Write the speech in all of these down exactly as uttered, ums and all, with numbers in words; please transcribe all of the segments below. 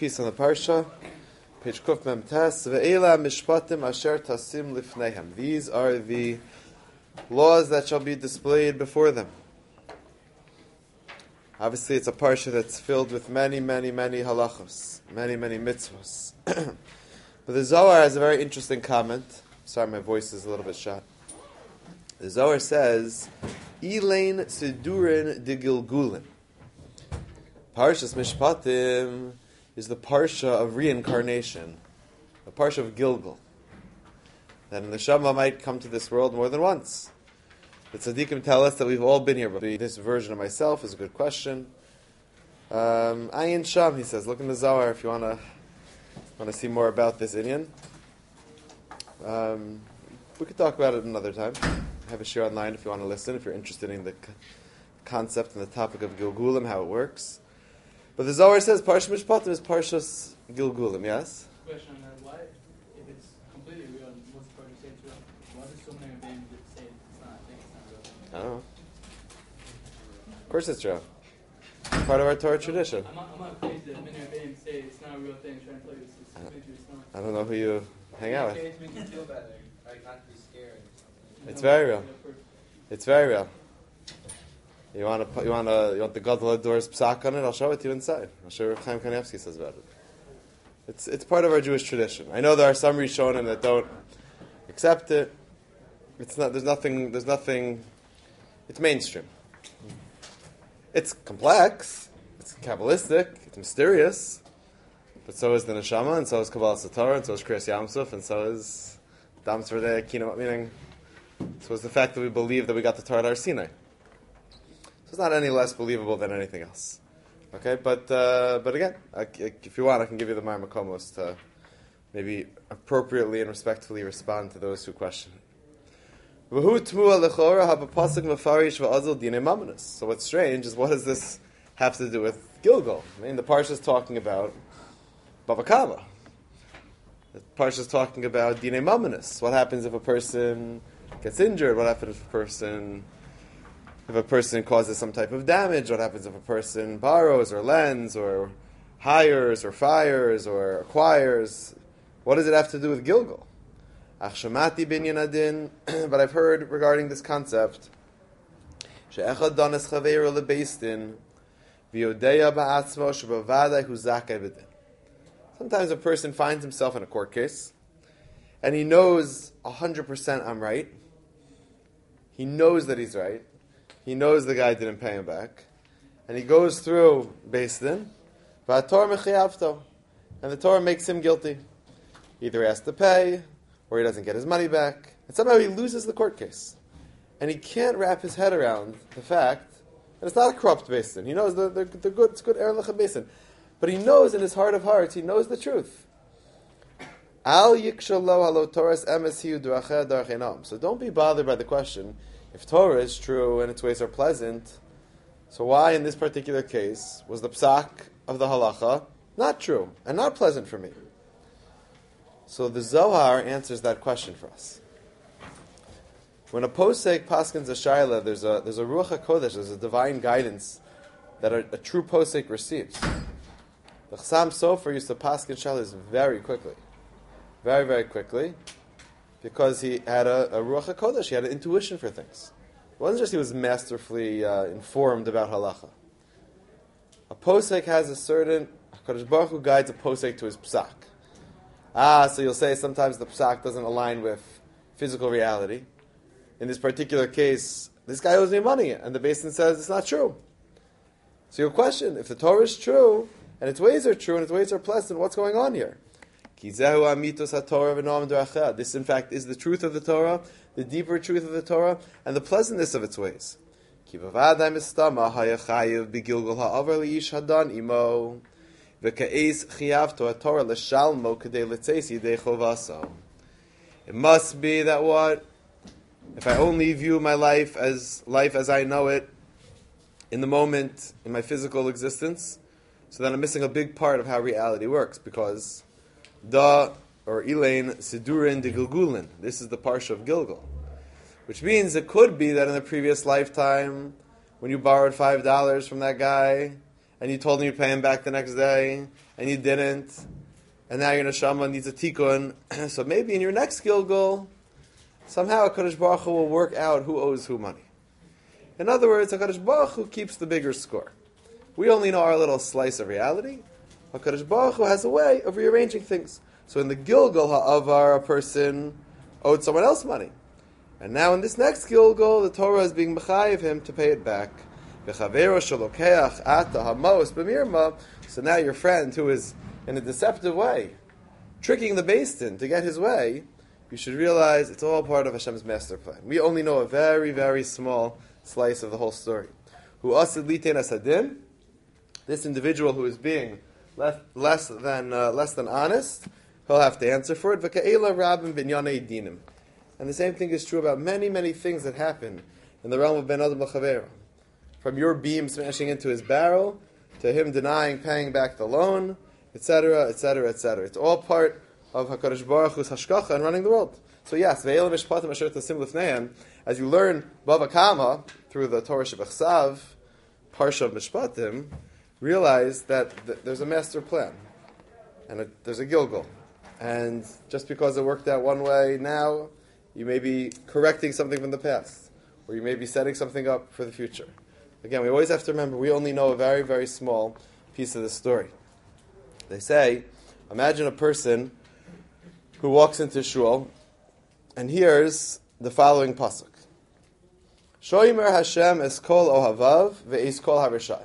piece on the parsha, page Kuf Mem Tes. Ve'ela mishpatim asher tasim lifneihem. These are the laws that shall be displayed before them. Obviously, it's a parsha that's filled with many, many, many halachos, many, many mitzvahs. But the Zohar has a very interesting comment. Sorry, my voice is a little bit shot. The Zohar says, Elain Sidurin de Gilgulin. Parshas Mishpatim is the parsha of reincarnation, the parsha of Gilgal. That an neshama might come to this world more than once. The tzaddikim tell us that we've all been here before. This version of myself is a good question. Um, Ayin Sham, he says, look in the Zohar if you want to want to see more about this Inyan. Um, we could talk about it another time. I have a share online if you want to listen, if you're interested in the c- concept and the topic of Gilgulim, how it works. But the Zohar says Parshas Mishpatim is Parshas Gilgulim, yes? Question on that, why, if it's completely real, what's the Parshas say it's real? Why do so many of them say it's not, think it's not real? I don't know. Of course it's true. It's part of our Torah tradition. I'm not, I'm not crazy that many of them say it's not a real thing, trying to tell you it's, it's, it's, it's not. I don't know who you hang out with. It makes you feel better, like not to be scared. It's very real. It's very real. You want to, you want to, you want the Gadol Hador's psak on it? I'll show it to you inside. I'll show you what Chaim Kanievsky says about it. It's it's part of our Jewish tradition. I know there are some Rishonim that don't accept it. It's not. There's nothing. There's nothing. It's mainstream. It's complex. It's Kabbalistic. It's mysterious. But so is the neshama, and so is Kabbalah Satorah, and so is Kriyas Yamsuf, and so is Dam Tzvardei Kinam. Meaning, so is the fact that we believe that we got the Torah at Har Sinai. So it's not any less believable than anything else. Okay, but uh, but again, I, if you want, I can give you the Mar Makomos to maybe appropriately and respectfully respond to those who question it. So what's strange is, what does this have to do with Gilgal? I mean, the parsha is talking about Bava Kama. The parsha is talking about Dinei Mamonos. What happens if a person gets injured? What happens if a person if a person causes some type of damage? What happens if a person borrows or lends or hires or fires or acquires? What does it have to do with Gilgal? Ach shamati binyan adin, but I've heard regarding this concept, she'echad danes chaveiro lebeistin, v'yodeya ba'atzmo shebavadai hu zakei b'din. Sometimes a person finds himself in a court case, and he knows one hundred percent I'm right. He knows that he's right. He knows the guy didn't pay him back. And he goes through Beis Din, v'ator mechiyavto, and the Torah makes him guilty. Either he has to pay, or he doesn't get his money back, and somehow he loses the court case. And he can't wrap his head around the fact that it's not a corrupt Beis Din. He knows the, the, the good, it's good Erlich Beis Din. But he knows in his heart of hearts, he knows the truth. Al yikshalo halo Torah's emes hiu dracheh darchenam. So don't be bothered by the question, if Torah is true and its ways are pleasant, so why in this particular case was the psak of the halacha not true and not pleasant for me? So the Zohar answers that question for us. When a posek paskins a shaila, there's a there's a ruach hakodesh, there's a divine guidance that a, a true posek receives. The Chassam Sofer used to paskin shailas very quickly, very very quickly, because he had a, a ruach hakodesh, he had an intuition for things. It wasn't just he was masterfully uh, informed about halacha. A posek has a certain Hakadosh Baruch Hu guides a posek to his psak. Ah, so you'll say sometimes the psak doesn't align with physical reality. In this particular case, this guy owes me money, and the Beis Din says it's not true. So you'll question, if the Torah is true, and its ways are true, and its ways are pleasant, what's going on here? This, in fact, is the truth of the Torah, the deeper truth of the Torah, and the pleasantness of its ways. It must be that what? If I only view my life as life as I know it in the moment, in my physical existence, so then I'm missing a big part of how reality works, because da, or Elain, Sidurin de Gilgulin, this is the parsha of Gilgal. Which means it could be that in the previous lifetime, when you borrowed five dollars from that guy, and you told him you'd pay him back the next day, and you didn't, and now your neshama needs a tikkun. So maybe in your next Gilgul, somehow HaKadosh Baruch Hu will work out who owes who money. In other words, HaKadosh Baruch Hu keeps the bigger score. We only know our little slice of reality. HaKadosh Baruch Hu has a way of rearranging things. So in the Gilgul Ha'avar, a person owed someone else money. And now in this next Gilgul, the Torah is being mechayev him to pay it back. So now your friend, who is in a deceptive way, tricking the Beis Din to get his way, you should realize it's all part of Hashem's master plan. We only know a very, very small slice of the whole story. Who asid litein asadim, this individual who is being less, less than uh, less than honest, he'll have to answer for it. V'ka'ela rabim binyanei dinim. And the same thing is true about many, many things that happen in the realm of Ben Adam L'Chavera. From your beam smashing into his barrel, to him denying paying back the loan, et cetera, et cetera, et cetera. It's all part of HaKadosh Baruch Hu's hashkacha and running the world. So yes, ve'elam mishpatim asher tasim lifneihem, as you learn Bava Kama through the Torah Shebachsav, Parsha of Mishpatim, realize that th- there's a master plan, and a, there's a Gilgul. And just because it worked out one way now, you may be correcting something from the past, or you may be setting something up for the future. Again, we always have to remember, we only know a very, very small piece of the story. They say, imagine a person who walks into shul and hears the following pasuk. Shoimer Hashem es kol ohavav ve'es kol harishayim.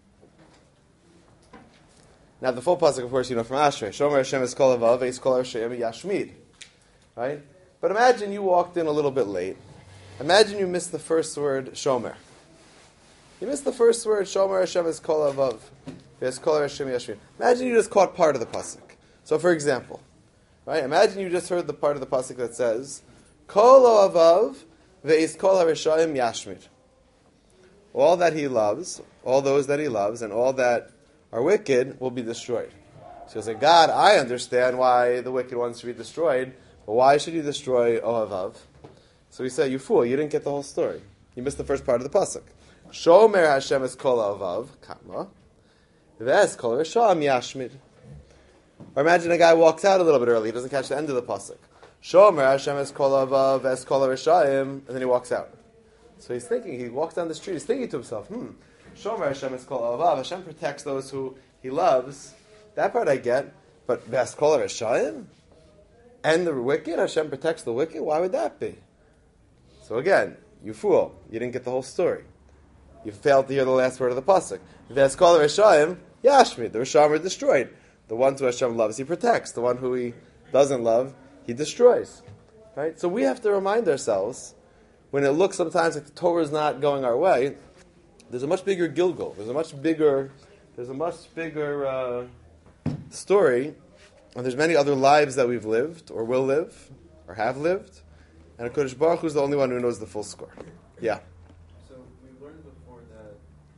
Now the full pasuk, of course, you know from Ashrei. Shomer Hashem es kol ohavav ve'es kol harishayim yashmid. Right? But imagine you walked in a little bit late. Imagine you missed the first word, shomer. You missed the first word, shomer Hashem es kol ohavav ve'es kol harishayim yashmid. Imagine you just caught part of the pasuk. So for example, right? Imagine you just heard the part of the pasuk that says, kol ohavav ve'es kol harishayim yashmid. All that he loves, all those that he loves, and all that are wicked will be destroyed. So he'll say, God, I understand why the wicked ones should be destroyed, but why should you destroy ohavav? So he said, you fool, you didn't get the whole story. You missed the first part of the pasuk. Shomer Hashem es kol ohavav, kama, ve'es kol harishayim yashmid. Or imagine a guy walks out a little bit early, he doesn't catch the end of the pasuk. Shomer Hashem es kol ohavav ve'es kol harishayim, and then he walks out. So he's thinking, he walks down the street, he's thinking to himself, hmm, Shomer Hashem es kol ohavav, Hashem protects those who he loves. That part I get, but ve'es kol harishayim? And the wicked, Hashem protects the wicked? Why would that be? So again, you fool, you didn't get the whole story. You failed to hear the last word of the pasuk. Ve'es kol harishayim, yashmid, the Rishayim are destroyed. The ones who Hashem loves, He protects. The one who He doesn't love, He destroys. Right? So we have to remind ourselves, when it looks sometimes like the Torah is not going our way, there's a much bigger Gilgul. There's a much bigger, there's a much bigger uh, story, and there's many other lives that we've lived, or will live, or have lived, and HaKadosh Baruch Hu is the only one who knows the full score. Yeah. So we learned before that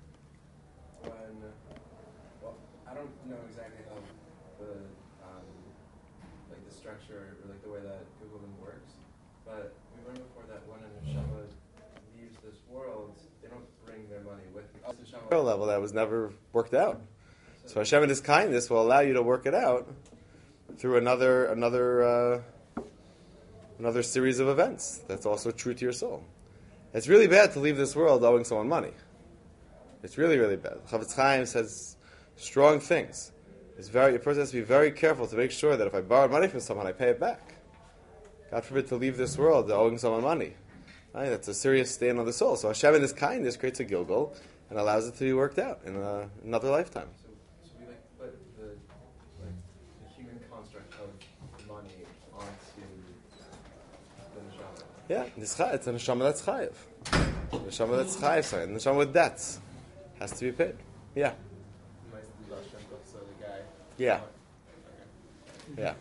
when, well, I don't know exactly how the um, like the structure or like the way that Google works, but we learned before that when a neshama leaves this world, they don't bring their money with them. Level that was never worked out. So Hashem in His kindness will allow you to work it out through another another uh, another series of events. That's also true to your soul. It's really bad to leave this world owing someone money. It's really, really bad. Chavetz Chaim says strong things. It's very, a person has to be very careful to make sure that if I borrowed money from someone, I pay it back. God forbid to leave this world owing someone money. Right? That's a serious stain on the soul. So Hashem in His kindness creates a Gilgul and allows it to be worked out in uh, another lifetime. So, so we like put the like the human construct of money onto the neshama. Yeah, it's a neshama that's chayiv. Neshama that's chayiv, sorry. Neshama with debts has to be paid. Yeah. So the guy. Yeah. Yeah.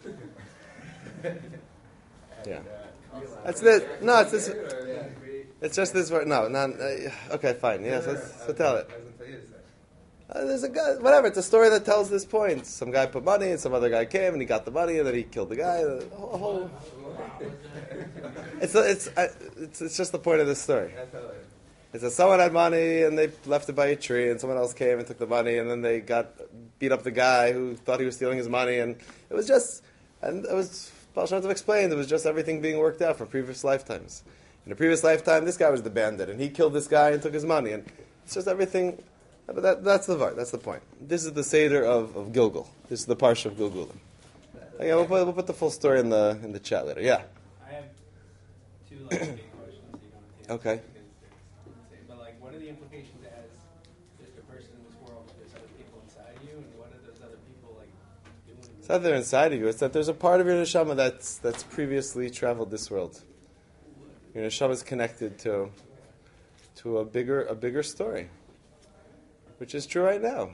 Yeah. That's this. No, it's this. It's just this word. No, no. Uh, okay, fine. Yes, yeah, so, so tell it. Uh, there's a guy. Whatever. It's a story that tells this point. Some guy put money, and some other guy came, and he got the money, and then he killed the guy. The whole. whole it's it's, uh, it's it's just the point of this story. It says someone had money and they left it by a tree, and someone else came and took the money, and then they got beat up the guy who thought he was stealing his money, and it was just, and it was, Baal Shem Tov explained, it was just everything being worked out from previous lifetimes. In a previous lifetime, this guy was the bandit, and he killed this guy and took his money, and it's just everything. But that, that's the part. That's the point. This is the Seder of, of Gilgul. This is the Parsha of Gilgulim. Okay, we'll put, we'll put the full story in the in the chat later. Yeah. I have two like big questions. So you don't have to Okay. But like, what are the implications as just a person in this world? There's other people inside you, and what are those other people like doing? It's not that they're inside of you. It's that there's a part of your neshama that's that's previously traveled this world. Your neshama is connected to to a bigger a bigger story, which is true right now.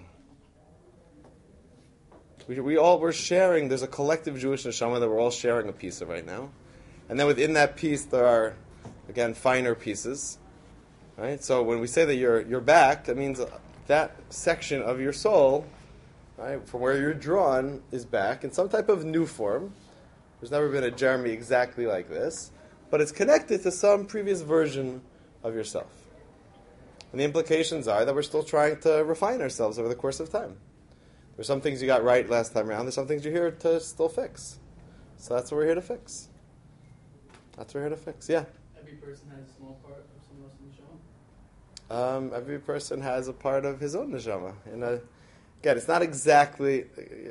We, we all we're sharing. There's a collective Jewish neshama that we're all sharing a piece of right now, and then within that piece there are, again, finer pieces. Right. So when we say that you're you're back, that means that section of your soul, right, from where you're drawn, is back in some type of new form. There's never been a Jeremy exactly like this, but it's connected to some previous version of yourself. And the implications are that we're still trying to refine ourselves over the course of time. There's some things you got right last time around. There's some things you're here to still fix. So that's what we're here to fix. That's what we're here to fix. Yeah. Every person has a small part of someone else's neshama. Um, every person has a part of his own neshama. And uh, again, it's not exactly.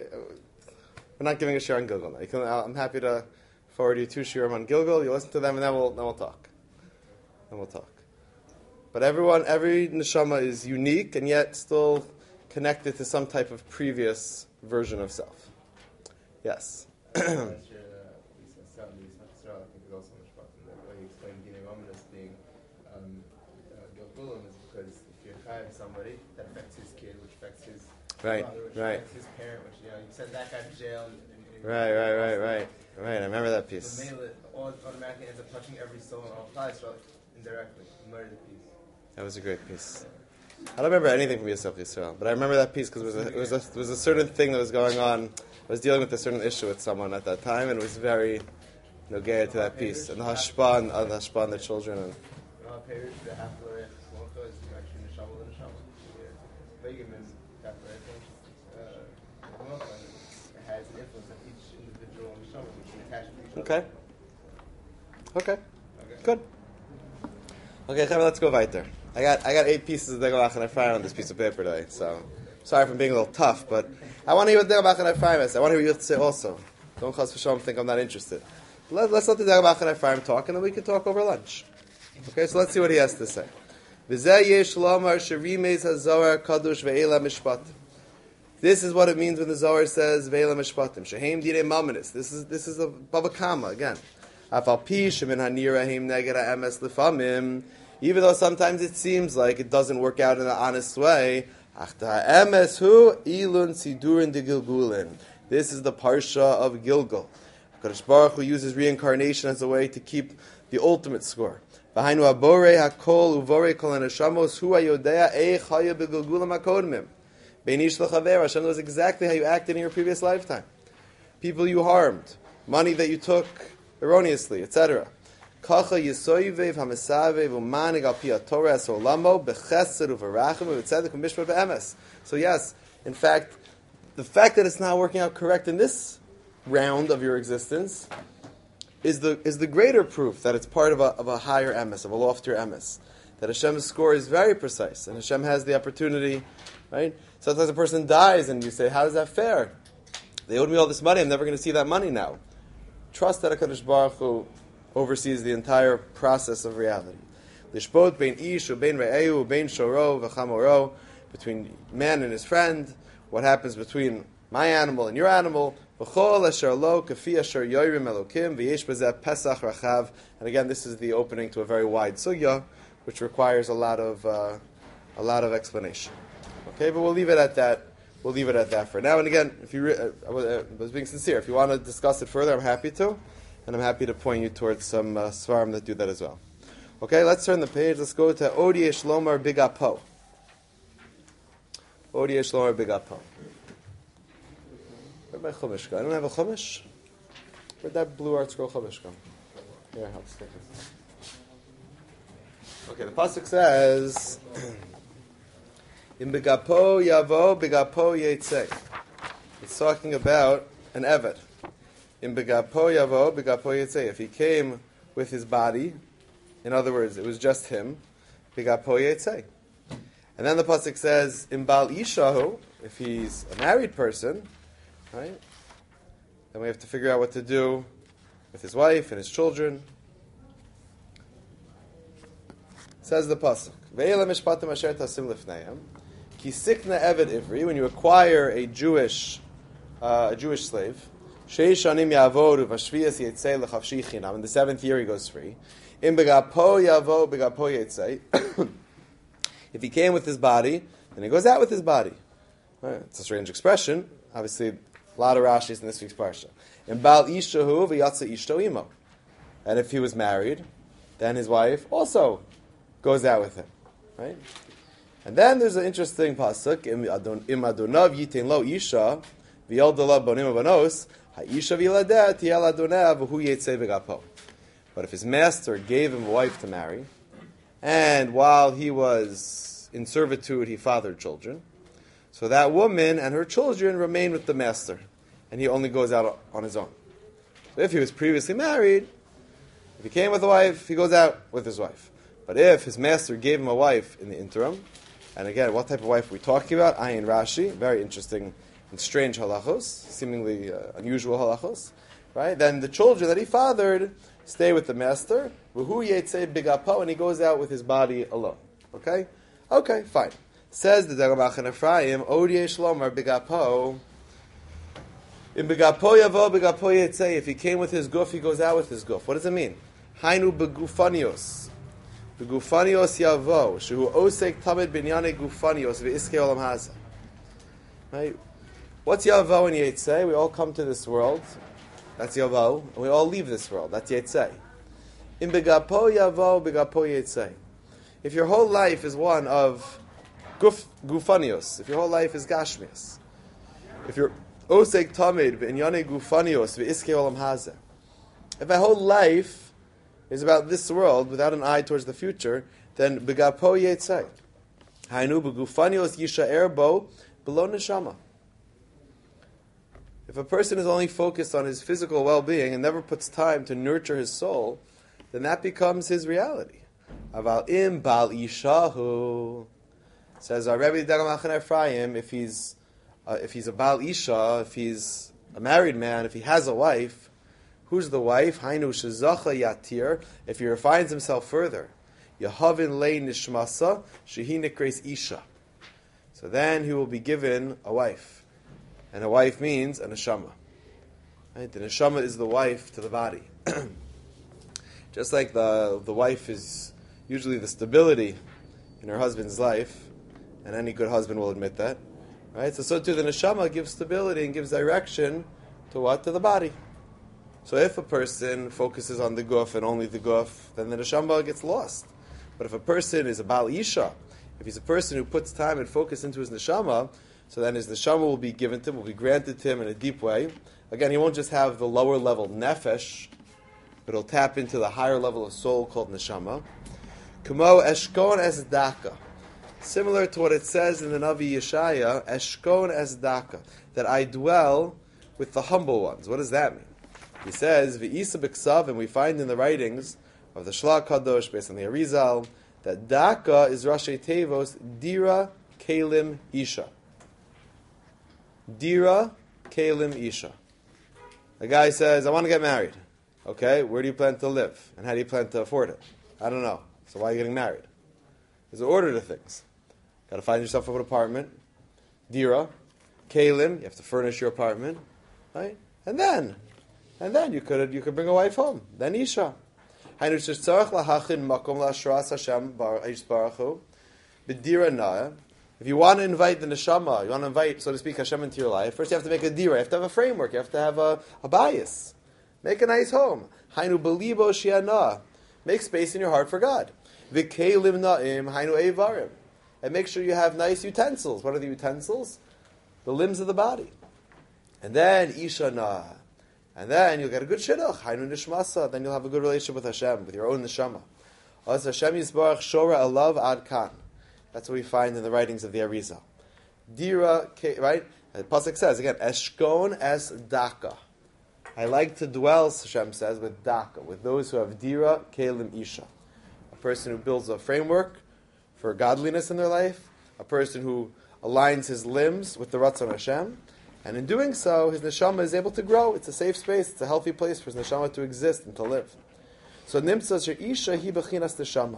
We're not giving a share on Gilgal now. You can, I'm happy to forward you two shiurim on Gilgal. You listen to them, and then we'll then we'll talk. Then we'll talk. But everyone, every neshama is unique, and yet still connected to some type of previous version of self. Yes. Last year, uh, Lisa Sutton, Lisa Fitzgerald, I think, was also mishpat. And the way he explained Dinei Ominous being um, uh, Gilgulim is because if you're chayav somebody, that affects his kid, which affects his Right, father, which right. affects his parent, which, you know, you send that guy to jail. And, and, and Right, right, right, right. Right, I remember that The piece. mail it automatically ends up touching every soul in all ties, so indirectly. You murder the piece. That was a great piece. I don't remember anything from Yisrael Yisrael, but I remember that piece because it was a, it was a it was a certain thing that was going on. I was dealing with a certain issue with someone at that time, and it was very nogea to that piece, and the hashpa and uh, the hashpa on the children. And Uh, Perish, the half the red, Malka is actually Neshama and Neshama. Vegamin, half the red, uh, Malka, it has an influence on each individual Neshama, which can attach to each other. okay, okay, good. Okay, Chaim, let's go weiter. I got I got eight pieces of Degalach and Ephraim on this piece of paper today, so sorry for being a little tough, but I want to hear what Degalach and Ephraim is. I want to hear what you have to say also. Don't chas v'shalom think I'm not interested. Let, let's let the Degalach and Ephraim talk, and then we can talk over lunch. Okay, so let's see what he has to say. V'zeh yesh lomar sherimez hazohar kadosh ve'ela mishpat. This is what it means when the Zohar says ve'ela mishpatim. Shehem direi mamanis. This is this is a Bava Kama again. Afal pi shemin hanirahim neged ha'emes lefamim. Even though sometimes it seems like it doesn't work out in an honest way, this is the Parsha of Gilgal. HaKadosh Baruch Hu uses reincarnation as a way to keep the ultimate score. Hashem knows exactly how you acted in your previous lifetime. People you harmed, money that you took erroneously, et cetera. So yes, in fact, the fact that it's not working out correct in this round of your existence is the is the greater proof that it's part of a of a higher emes, of a loftier emes. That Hashem's score is very precise, and Hashem has the opportunity, right? Sometimes a person dies, and you say, "How is that fair? They owed me all this money. I'm never going to see that money now." Trust that HaKadosh Baruch Hu oversees the entire process of reality. Lishpot bein ish ubein re'eu ubein shoro v'chamoro, between man and his friend, what happens between my animal and your animal, v'chol asher lo kafi asher yoyrim elokim v'yesh b'zeh pesach rachav. And again, this is the opening to a very wide sugya, which requires a lot of uh, a lot of explanation. Okay, but we'll leave it at that. We'll leave it at that for now. And again, if you re- uh, I was being sincere, if you want to discuss it further, I'm happy to. And I'm happy to point you towards some uh, svarim that do that as well. Okay, let's turn the page. Let's go to Odiyeh Shlomar Bigapo. Odiyeh Shlomar Bigapo. Where'd my chumash go? I don't have a chumash. Where'd that blue art scroll chumash go? Here, I'll just take it. Okay, the pasuk says, "In begapo yavo, begapo yetzei." It's talking about an eved. In begapo yavo, begapo yetzei. If he came with his body, in other words, it was just him, begapo yetzei. And then the pasuk says, "In bal ishahu," if he's a married person, right? Then we have to figure out what to do with his wife and his children. Says the pasuk, "Ve'ela mishpatim asher tasim lifneihem, ki sikna eved ivri." When you acquire a Jewish, uh, a Jewish slave, sheish shanim yavodu v'shviyas yetzei lechavshi chinam. In the seventh year, he goes free. In begapo yavo begapo yetzei. If he came with his body, then he goes out with his body. Right? It's a strange expression. Obviously, a lot of Rashis in this week's parsha. In bal ishahu v'yatsa ishto imo. And if he was married, then his wife also goes out with him, right? And then there's an interesting pasuk: Im adonav yitin lo isha v'yaldalav bonim abanos ha'isha v'yiladeh tiyal adonav v'hu yetzei v'gapo. But if his master gave him a wife to marry, and while he was in servitude he fathered children, so that woman and her children remain with the master, and he only goes out on his own. So if he was previously married, if he came with a wife, he goes out with his wife. But if his master gave him a wife in the interim, and again, what type of wife are we talking about? Ayin Rashi, very interesting and strange halachos, seemingly uh, unusual halachos, right? Then the children that he fathered stay with the master, v'hu yetzei bigapo, and he goes out with his body alone. Okay? Okay, fine. Says the Dagamach and Ephraim, Odye Shlomar bigapo, in bigapo yavo bigapo yetzei. If he came with his guf, he goes out with his guf. What does it mean? Hainu begufanios. Begufanios yavo, shehu osek tamid binyane gufanios ve'iskei olam haza. Right? What's yavo and yetzei? We all come to this world. That's yavo, and we all leave this world. That's yetzei. In begapo yavo, begapo yetzei. If your whole life is one of guf, gufanios, if your whole life is gashmias, if you're osek tamid binyane gufanios ve'iskei olam haza, if my whole life is about this world without an eye towards the future, then begapo yetzei. Hainu begufanios yisha'er bo below neshama. If a person is only focused on his physical well-being and never puts time to nurture his soul, then that becomes his reality. Aval im bal ishahu, says our Rebbe Dagamach Ephraim, if he's uh, if he's a bal isha, if he's a married man, if he has a wife, who's the wife? Hainu shezacha yatir. If he refines himself further, Yehavin lei nishmasa shehi nikres isha. So then he will be given a wife. And a wife means a neshama. Right? The neshama is the wife to the body. Just like the the wife is usually the stability in her husband's life, and any good husband will admit that. Right? So so too the neshama gives stability and gives direction to what? To the body. So if a person focuses on the guf and only the guf, then the neshama gets lost. But if a person is a bal isha, if he's a person who puts time and focus into his neshama, so then his neshama will be given to him, will be granted to him in a deep way. Again, he won't just have the lower level nefesh, but he'll tap into the higher level of soul called neshama. Kumo eshkon es daka. Similar to what it says in the Navi Yeshaya, eshkon es daka, that I dwell with the humble ones. What does that mean? He says, V'isa b'ksav, and we find in the writings of the Shla Kadosh, based on the Arizal, that daka is Rashi Tevos, dira kelim isha. Dira kelim isha. A guy says, I want to get married. Okay, where do you plan to live? And how do you plan to afford it? I don't know. So why are you getting married? There's an order to things. Got to find yourself an apartment. Dira, kelim, you have to furnish your apartment. Right? And then, and then you could you could bring a wife home. Then isha. If you want to invite the neshama, you want to invite, so to speak, Hashem into your life, first you have to make a dira, you have to have a framework, you have to have a, a bias. Make a nice home. Hainu belibo shiana. Make space in your heart for God. V'kelim na'im hainu evarim. And make sure you have nice utensils. What are the utensils? The limbs of the body. And then isha na. And then you'll get a good shidduch. Hainu nishmasa. Then you'll have a good relationship with Hashem, with your own neshama. As Hashem Yisbarach Shora Alav Ad Kan. That's what we find in the writings of the Arizal. Dira, right? The pasuk says again, Eshkon es Daka. I like to dwell, Hashem says, with Daka, with those who have Dira Kelim Isha. A person who builds a framework for godliness in their life, a person who aligns his limbs with the Ratzon Hashem, and in doing so, his neshama is able to grow. It's a safe space, it's a healthy place for his neshama to exist and to live. So Nimtza Isha hi bechinas neshama.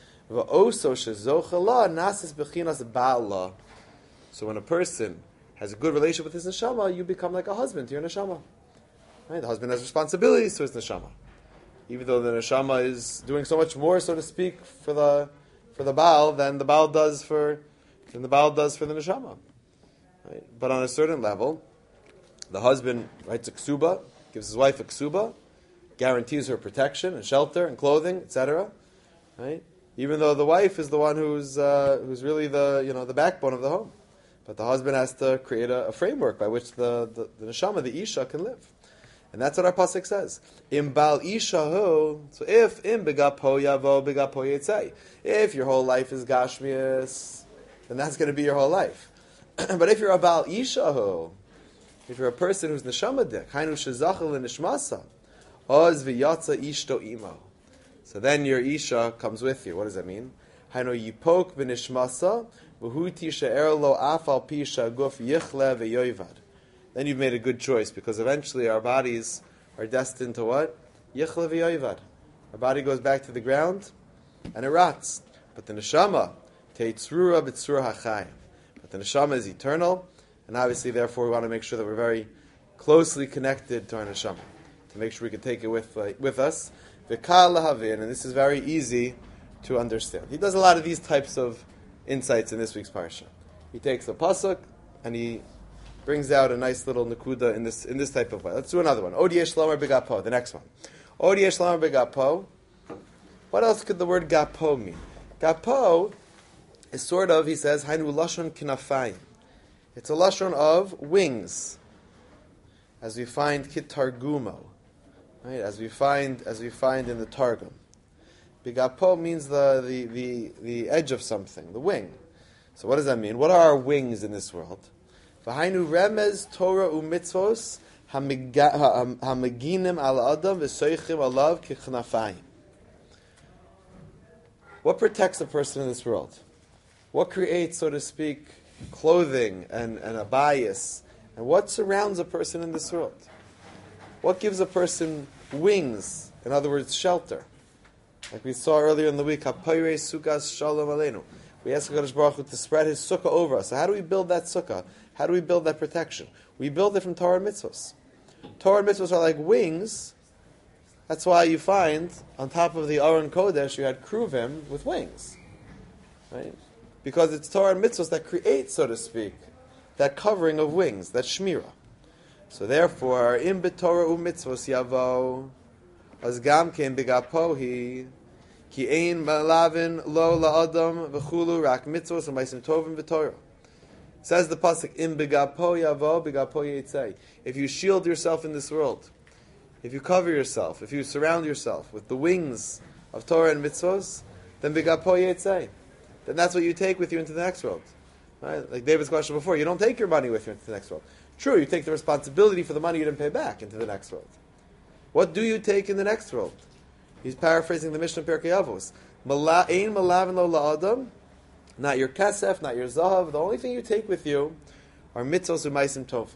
V'oso shezocha nasis bechinas ba'ala. So when a person has a good relationship with his neshama, you become like a husband to your neshama. Right? The husband has responsibilities to his neshama, even though the neshama is doing so much more, so to speak, for the for the Baal than the Baal does for than the Baal does for the neshama. Right? But on a certain level, the husband writes a ksuba, gives his wife a ksuba, guarantees her protection and shelter and clothing, et cetera. Right? Even though the wife is the one who's uh, who's really the you know the backbone of the home, but the husband has to create a, a framework by which the, the, the neshama, the isha, can live. And that's what our pasuk says. Im bal ishahu. So if im begapo yavo begapo yitzay. If your whole life is gashmias, then that's going to be your whole life. But if you're a bal ishahu, if you're a person who's neshamadik, hainu shezachel nishmasa, oz v'yatza ishto imo. So then your isha comes with you. What does that mean? Hainu yipok v'nishmasa v'hu tishaer lo afal pisha guf yichle v'yoyvad. Then you've made a good choice, because eventually our bodies are destined to what? Yichle v'yoyvad. Our body goes back to the ground and it rots. But the neshama, teitzrura b'tzrura hachayim. But the neshama is eternal, and obviously, therefore, we want to make sure that we're very closely connected to our neshama, to make sure we can take it with uh, with us. V'kal lahavin, and this is very easy to understand. He does a lot of these types of insights in this week's parsha. He takes a pasuk and he brings out a nice little nakuda in this in this type of way. Let's do another one. Odiesh Lamar Begapo, the next one. Odiesh Lamar Begapo. What else could the word gapo mean? Gapo is sort of, he says, Hainu Lashon Kinafayim. It's a lashon of wings, as we find kitargumo, right? As we find as we find in the Targum. Begapo means the, the, the, the edge of something, the wing. So what does that mean? What are our wings in this world? V'hainu remez Torah u'mitzvos ha'meginim al adam v'soichim alav kichnafayim. What protects a person in this world? What creates, so to speak, clothing and, and a bias? And what surrounds a person in this world? What gives a person wings? In other words, shelter. Like we saw earlier in the week, Ha'poirei sukas shalom aleinu. We ask HaKadosh Baruch Hu to spread His sukkah over us. So how do we build that sukkah? How do we build that protection? We build it from Torah and mitzvahs. Torah and mitzvahs are like wings. That's why you find on top of the Aron Kodesh you had kruvim with wings, right? Because it's Torah and mitzvahs that create, so to speak, that covering of wings, that shmira. So therefore, im b'Torah u'mitzvos yavo, as gam kein begapohi, ki ein malavin lo la'adam v'chulu rak mitzvos u'maisim tovim v'Torah. Says the pasuk, im begapo yavo, begapo yitzay. If you shield yourself in this world, if you cover yourself, if you surround yourself with the wings of Torah and mitzvos, then begapo yitzay. Then that's what you take with you into the next world. Right? Like David's question before, you don't take your money with you into the next world. True, you take the responsibility for the money you didn't pay back into the next world. What do you take in the next world? He's paraphrasing the Mishnah Pirkei Avos. Ein malavin lo la'adam, not your kesef, not your zahav. The only thing you take with you are mitzvos u'maisim tovim.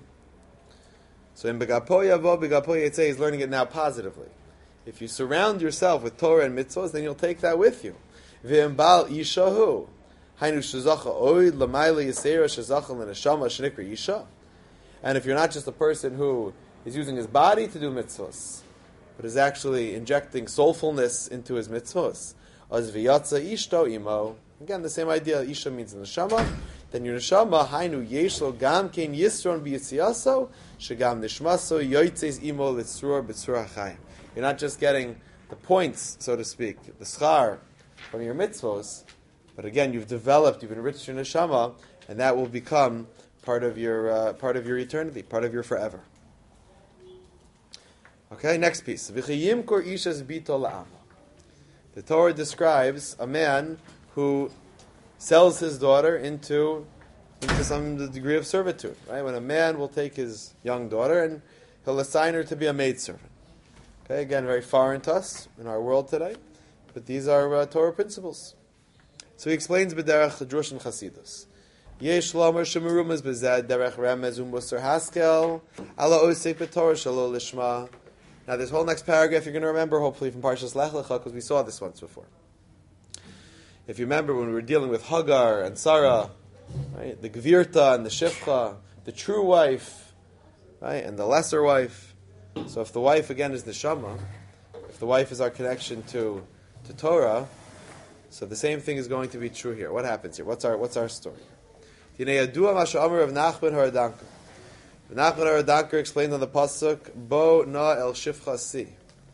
So in Begapo Yavo, Begapo Yetzei is learning it now positively. If you surround yourself with Torah and mitzvos, then you'll take that with you. V'embal ishahu, hainu shezacha oid l'mayla yisera shezacha l'neshama shenikra isha. And if you're not just a person who is using his body to do mitzvos, but is actually injecting soulfulness into his mitzvos, az v'yatza ishto imo. Again, the same idea. Isha means neshama. Then your neshama, hainu yeshlo gam kein yisron b'yitziyaso, shegam nishmaso yoytzes imo litzrur b'tzrur hachayim. You're not just getting the points, so to speak, the schar from your mitzvos, but again, you've developed, you've enriched your neshama, and that will become part of your uh, part of your eternity, part of your forever. Okay, next piece. The The Torah describes a man who sells his daughter into into some degree of servitude. Right? When a man will take his young daughter and he'll assign her to be a maidservant. Okay, again, very foreign to us in our world today, but these are uh, Torah principles. So he explains b'derech Drush and Chasidus. Yesh lamer shemerumas b'zeh derech remez u'musar haskel ala osek b'torah shelo lishma. Now this whole next paragraph you're going to remember hopefully from Parshas Lech Lecha because we saw this once before. If you remember when we were dealing with Hagar and Sarah, right, the Gvirta and the Shifcha, the true wife, right, and the lesser wife. So if the wife again is the Neshama, if the wife is our connection to to Torah, so the same thing is going to be true here. What happens here? What's our what's our story? Yinei Yadua Masha Amar of Nachman Haradanker. Nachman Haradanker explained on the pasuk, Bo na el Shifcha si.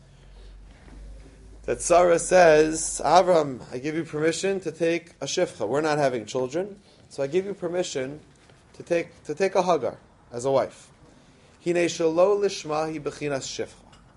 That Sarah says, Avram, I give you permission to take a Shifcha. We're not having children, so I give you permission to take to take a Hagar as a wife. Hine shelo lishma hi bechinas Shifcha.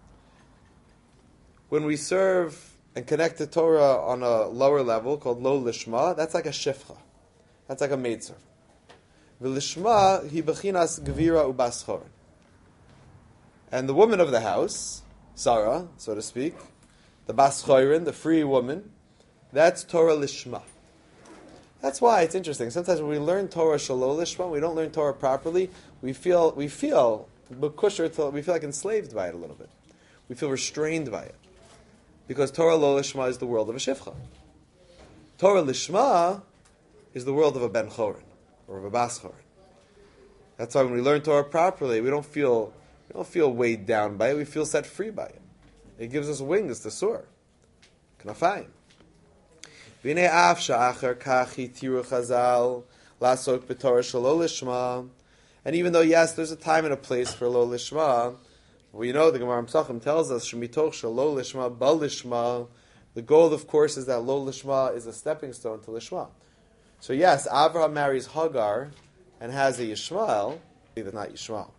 When we serve and connect to Torah on a lower level called lo lishma, that's like a Shifcha. That's like a maidservant. V'lishma hi bechinas gvira ubas chorin. And the woman of the house, Sarah, so to speak, the bas chorin, the free woman, that's Torah lishma. That's why it's interesting. Sometimes when we learn Torah shelo lishma, we don't learn Torah properly. We feel we feel bekusher, we feel like enslaved by it a little bit. We feel restrained by it because Torah lo lishma is the world of a shifcha. Torah lishma is the world of a ben chorin or of a bas chorin. That's why when we learn Torah properly, we don't feel we don't feel weighed down by it. We feel set free by it. It gives us wings to soar. Knafayim. V'nei af sha'achar kachi tiru chazal lasok b'torah shelo lishma. And even though, yes, there's a time and a place for lo lishma, we know the Gemara Pesachim tells us shemitoch shelo lishma bal lishma. The goal, of course, is that lo lishma is a stepping stone to lishma. So yes, Avraham marries Hagar and has a Yishmael, either not Yishmael.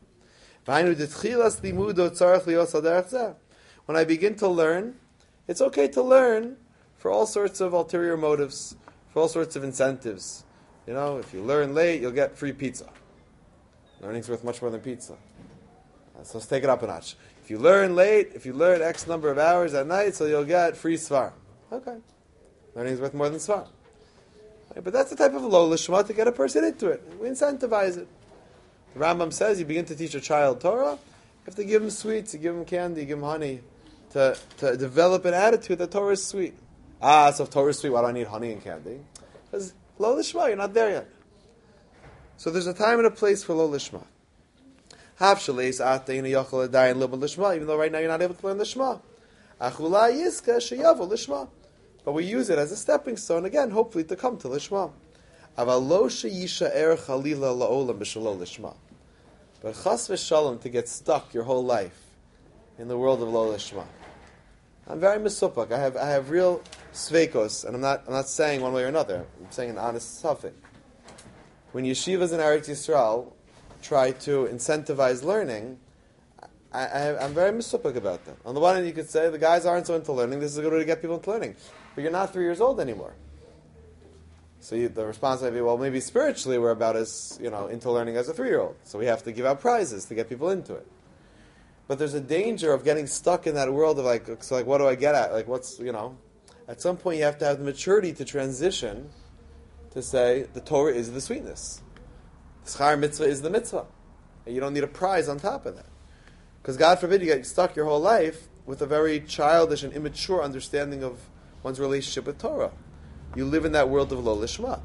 When I begin to learn, it's okay to learn for all sorts of ulterior motives, for all sorts of incentives. You know, if you learn late, you'll get free pizza. Learning's worth much more than pizza. So let's take it up a notch. If you learn late, if you learn X number of hours at night, so you'll get free svar. Okay. Learning's worth more than svar. Right, but that's the type of lo lishma to get a person into it. We incentivize it. The Rambam says you begin to teach a child Torah, you have to give him sweets, you give him candy, you give him honey, to, to develop an attitude that Torah is sweet. Ah, so if Torah is sweet, why do I need honey and candy? Because lo lishma, you're not there yet. So there's a time and a place for lo lishma. Even though right now you're not able to learn lishma. But we use it as a stepping stone, again, hopefully to come to lishma. But chas v'shalom, to get stuck your whole life in the world of lo lishma. I'm very misupak. I have I have real sveikos, and I'm not I'm not saying one way or another. I'm saying an honest suffix. When yeshivas in Eretz Yisrael try to incentivize learning, I, I, I'm very misupak about them. On the one hand, you could say the guys aren't so into learning. This is a good way to get people into learning, but you're not three years old anymore. So you, the response might be, well, maybe spiritually we're about as, you know, into learning as a three-year-old. So we have to give out prizes to get people into it. But there's a danger of getting stuck in that world of like, so like, what do I get at? Like, what's, you know, at some point you have to have the maturity to transition to say the Torah is the sweetness. The schar mitzvah is the mitzvah. And you don't need a prize on top of that. Because God forbid you get stuck your whole life with a very childish and immature understanding of one's relationship with Torah. You live in that world of lo lishma.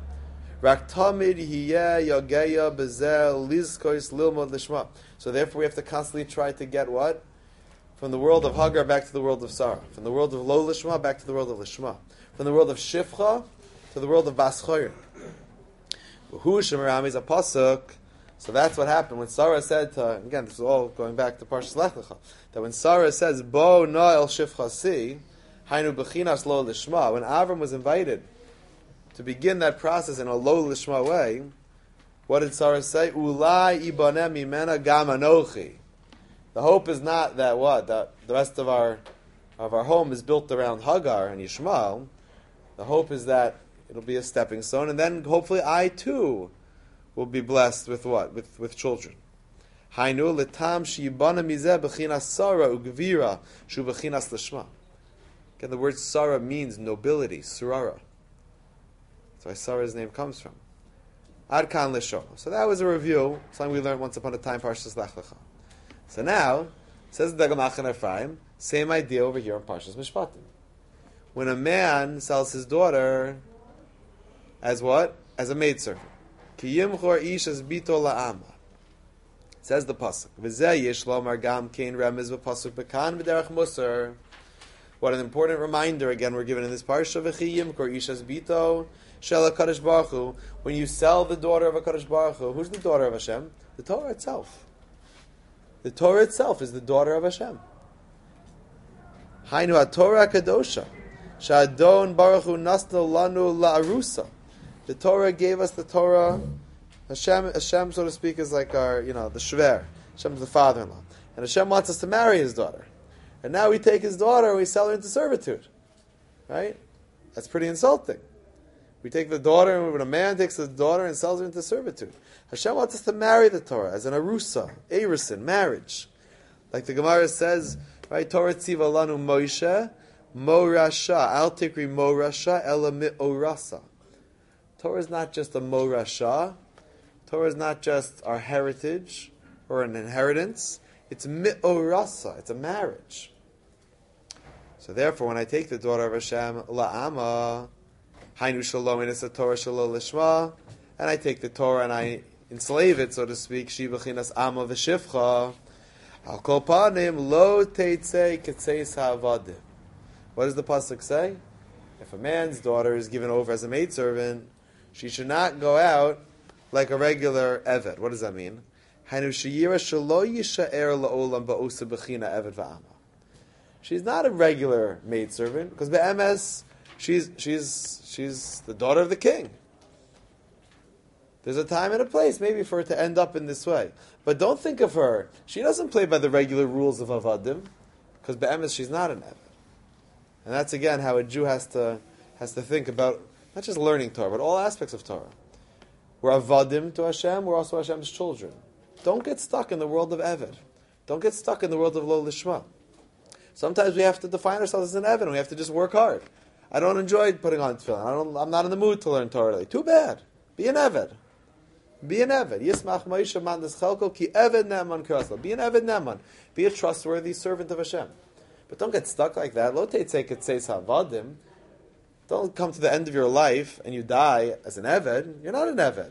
So therefore we have to constantly try to get what? From the world of Hagar back to the world of Sarah. From the world of lo lishma back to the world of lishma. From the world of shifcha to the world of bas chorin. is a pasuk. So that's what happened when Sarah said to, again, this is all going back to Parshas Lech Lecha, that when Sarah says, Bo na el shifcha si, hainu bechinas lo lishma, when Avram was invited to begin that process in a lo lishma way, what did Sarah say? Ulai ibaneh mimena gam anochi. The hope is not that what? That the rest of our of our home is built around Hagar and Yishmael, the hope is that it'll be a stepping stone, and then hopefully I too will be blessed with what? With with children. Hainu letam sheyibana mizeh bechinas Sarah ugvira shu bechinas lishma. Again, the word Sarah means nobility, surara. That's why Sarah's name comes from. Ad kan lishon. So that was a review, something we learned once upon a time, Parshas Lech Lecha. So now, says the Dagamach and Ephraim, same idea over here in Parshas Mishpatim. When a man sells his daughter as what? As a maidservant. Ki yimchor ish as bito la'ama. Says the pasuk. V'zeh yesh lomar gam kein remez v'pasuk bekan v'derech musar. What an important reminder again we're given in this parsha. V'chi yimchor ish as bito shel HaKadosh Baruch Hu. When you sell the daughter of HaKadosh Baruch Hu, who's the daughter of Hashem? The Torah itself. The Torah itself is the daughter of Hashem. Hainu HaTorah Kadosha. Sha'adon Baruch Hu nasno lanu la'arusa. The Torah gave us the Torah. Hashem, Hashem, so to speak, is like our, you know, the shver. Hashem's the father-in-law. And Hashem wants us to marry his daughter. And now we take his daughter and we sell her into servitude. Right? That's pretty insulting. We take the daughter, and when a man takes his daughter and sells her into servitude. Hashem wants us to marry the Torah as an arusa, erusin, marriage. Like the Gemara says, right, Torah tziva lanu Moshe, mo rasha, al tikri mo rasha, ela mi'orasa. Torah is not just a mo rasha. Torah is not just our heritage or an inheritance. It's mi'orasa. It's a marriage. So therefore, when I take the daughter of Hashem, la'ama, hainu shalom inis Torah shalom lishma, and I take the Torah and I enslave it, so to speak, shi b'chinas ama v'shivcha, al kol panim lo teitzei ketzeis ha'avadim. What does the pasuk say? If a man's daughter is given over as a maidservant, she should not go out like a regular eved. What does that mean? She's not a regular maidservant, because be'emes, she's she's she's the daughter of the king. There's a time and a place maybe for her to end up in this way. But don't think of her. She doesn't play by the regular rules of avadim, because be'emes she's not an eved. And that's again how a Jew has to has to think about not just learning Torah, but all aspects of Torah. We're avadim to Hashem, we're also Hashem's children. Don't get stuck in the world of Eved. Don't get stuck in the world of Lo Lishma. Sometimes we have to define ourselves as an Eved, and we have to just work hard. I don't enjoy putting on tefillin. I don't, I'm not in the mood to learn Torah. Too bad. Be an Eved. Be an Eved. Yismach Moshe man deschelko ki Eved ne'eman krasla. Be an Eved ne'eman. Be a trustworthy servant of Hashem. But don't get stuck like that. Lo teitzei ketzeis ha'avadim. Don't come to the end of your life and you die as an Eved. You're not an Eved.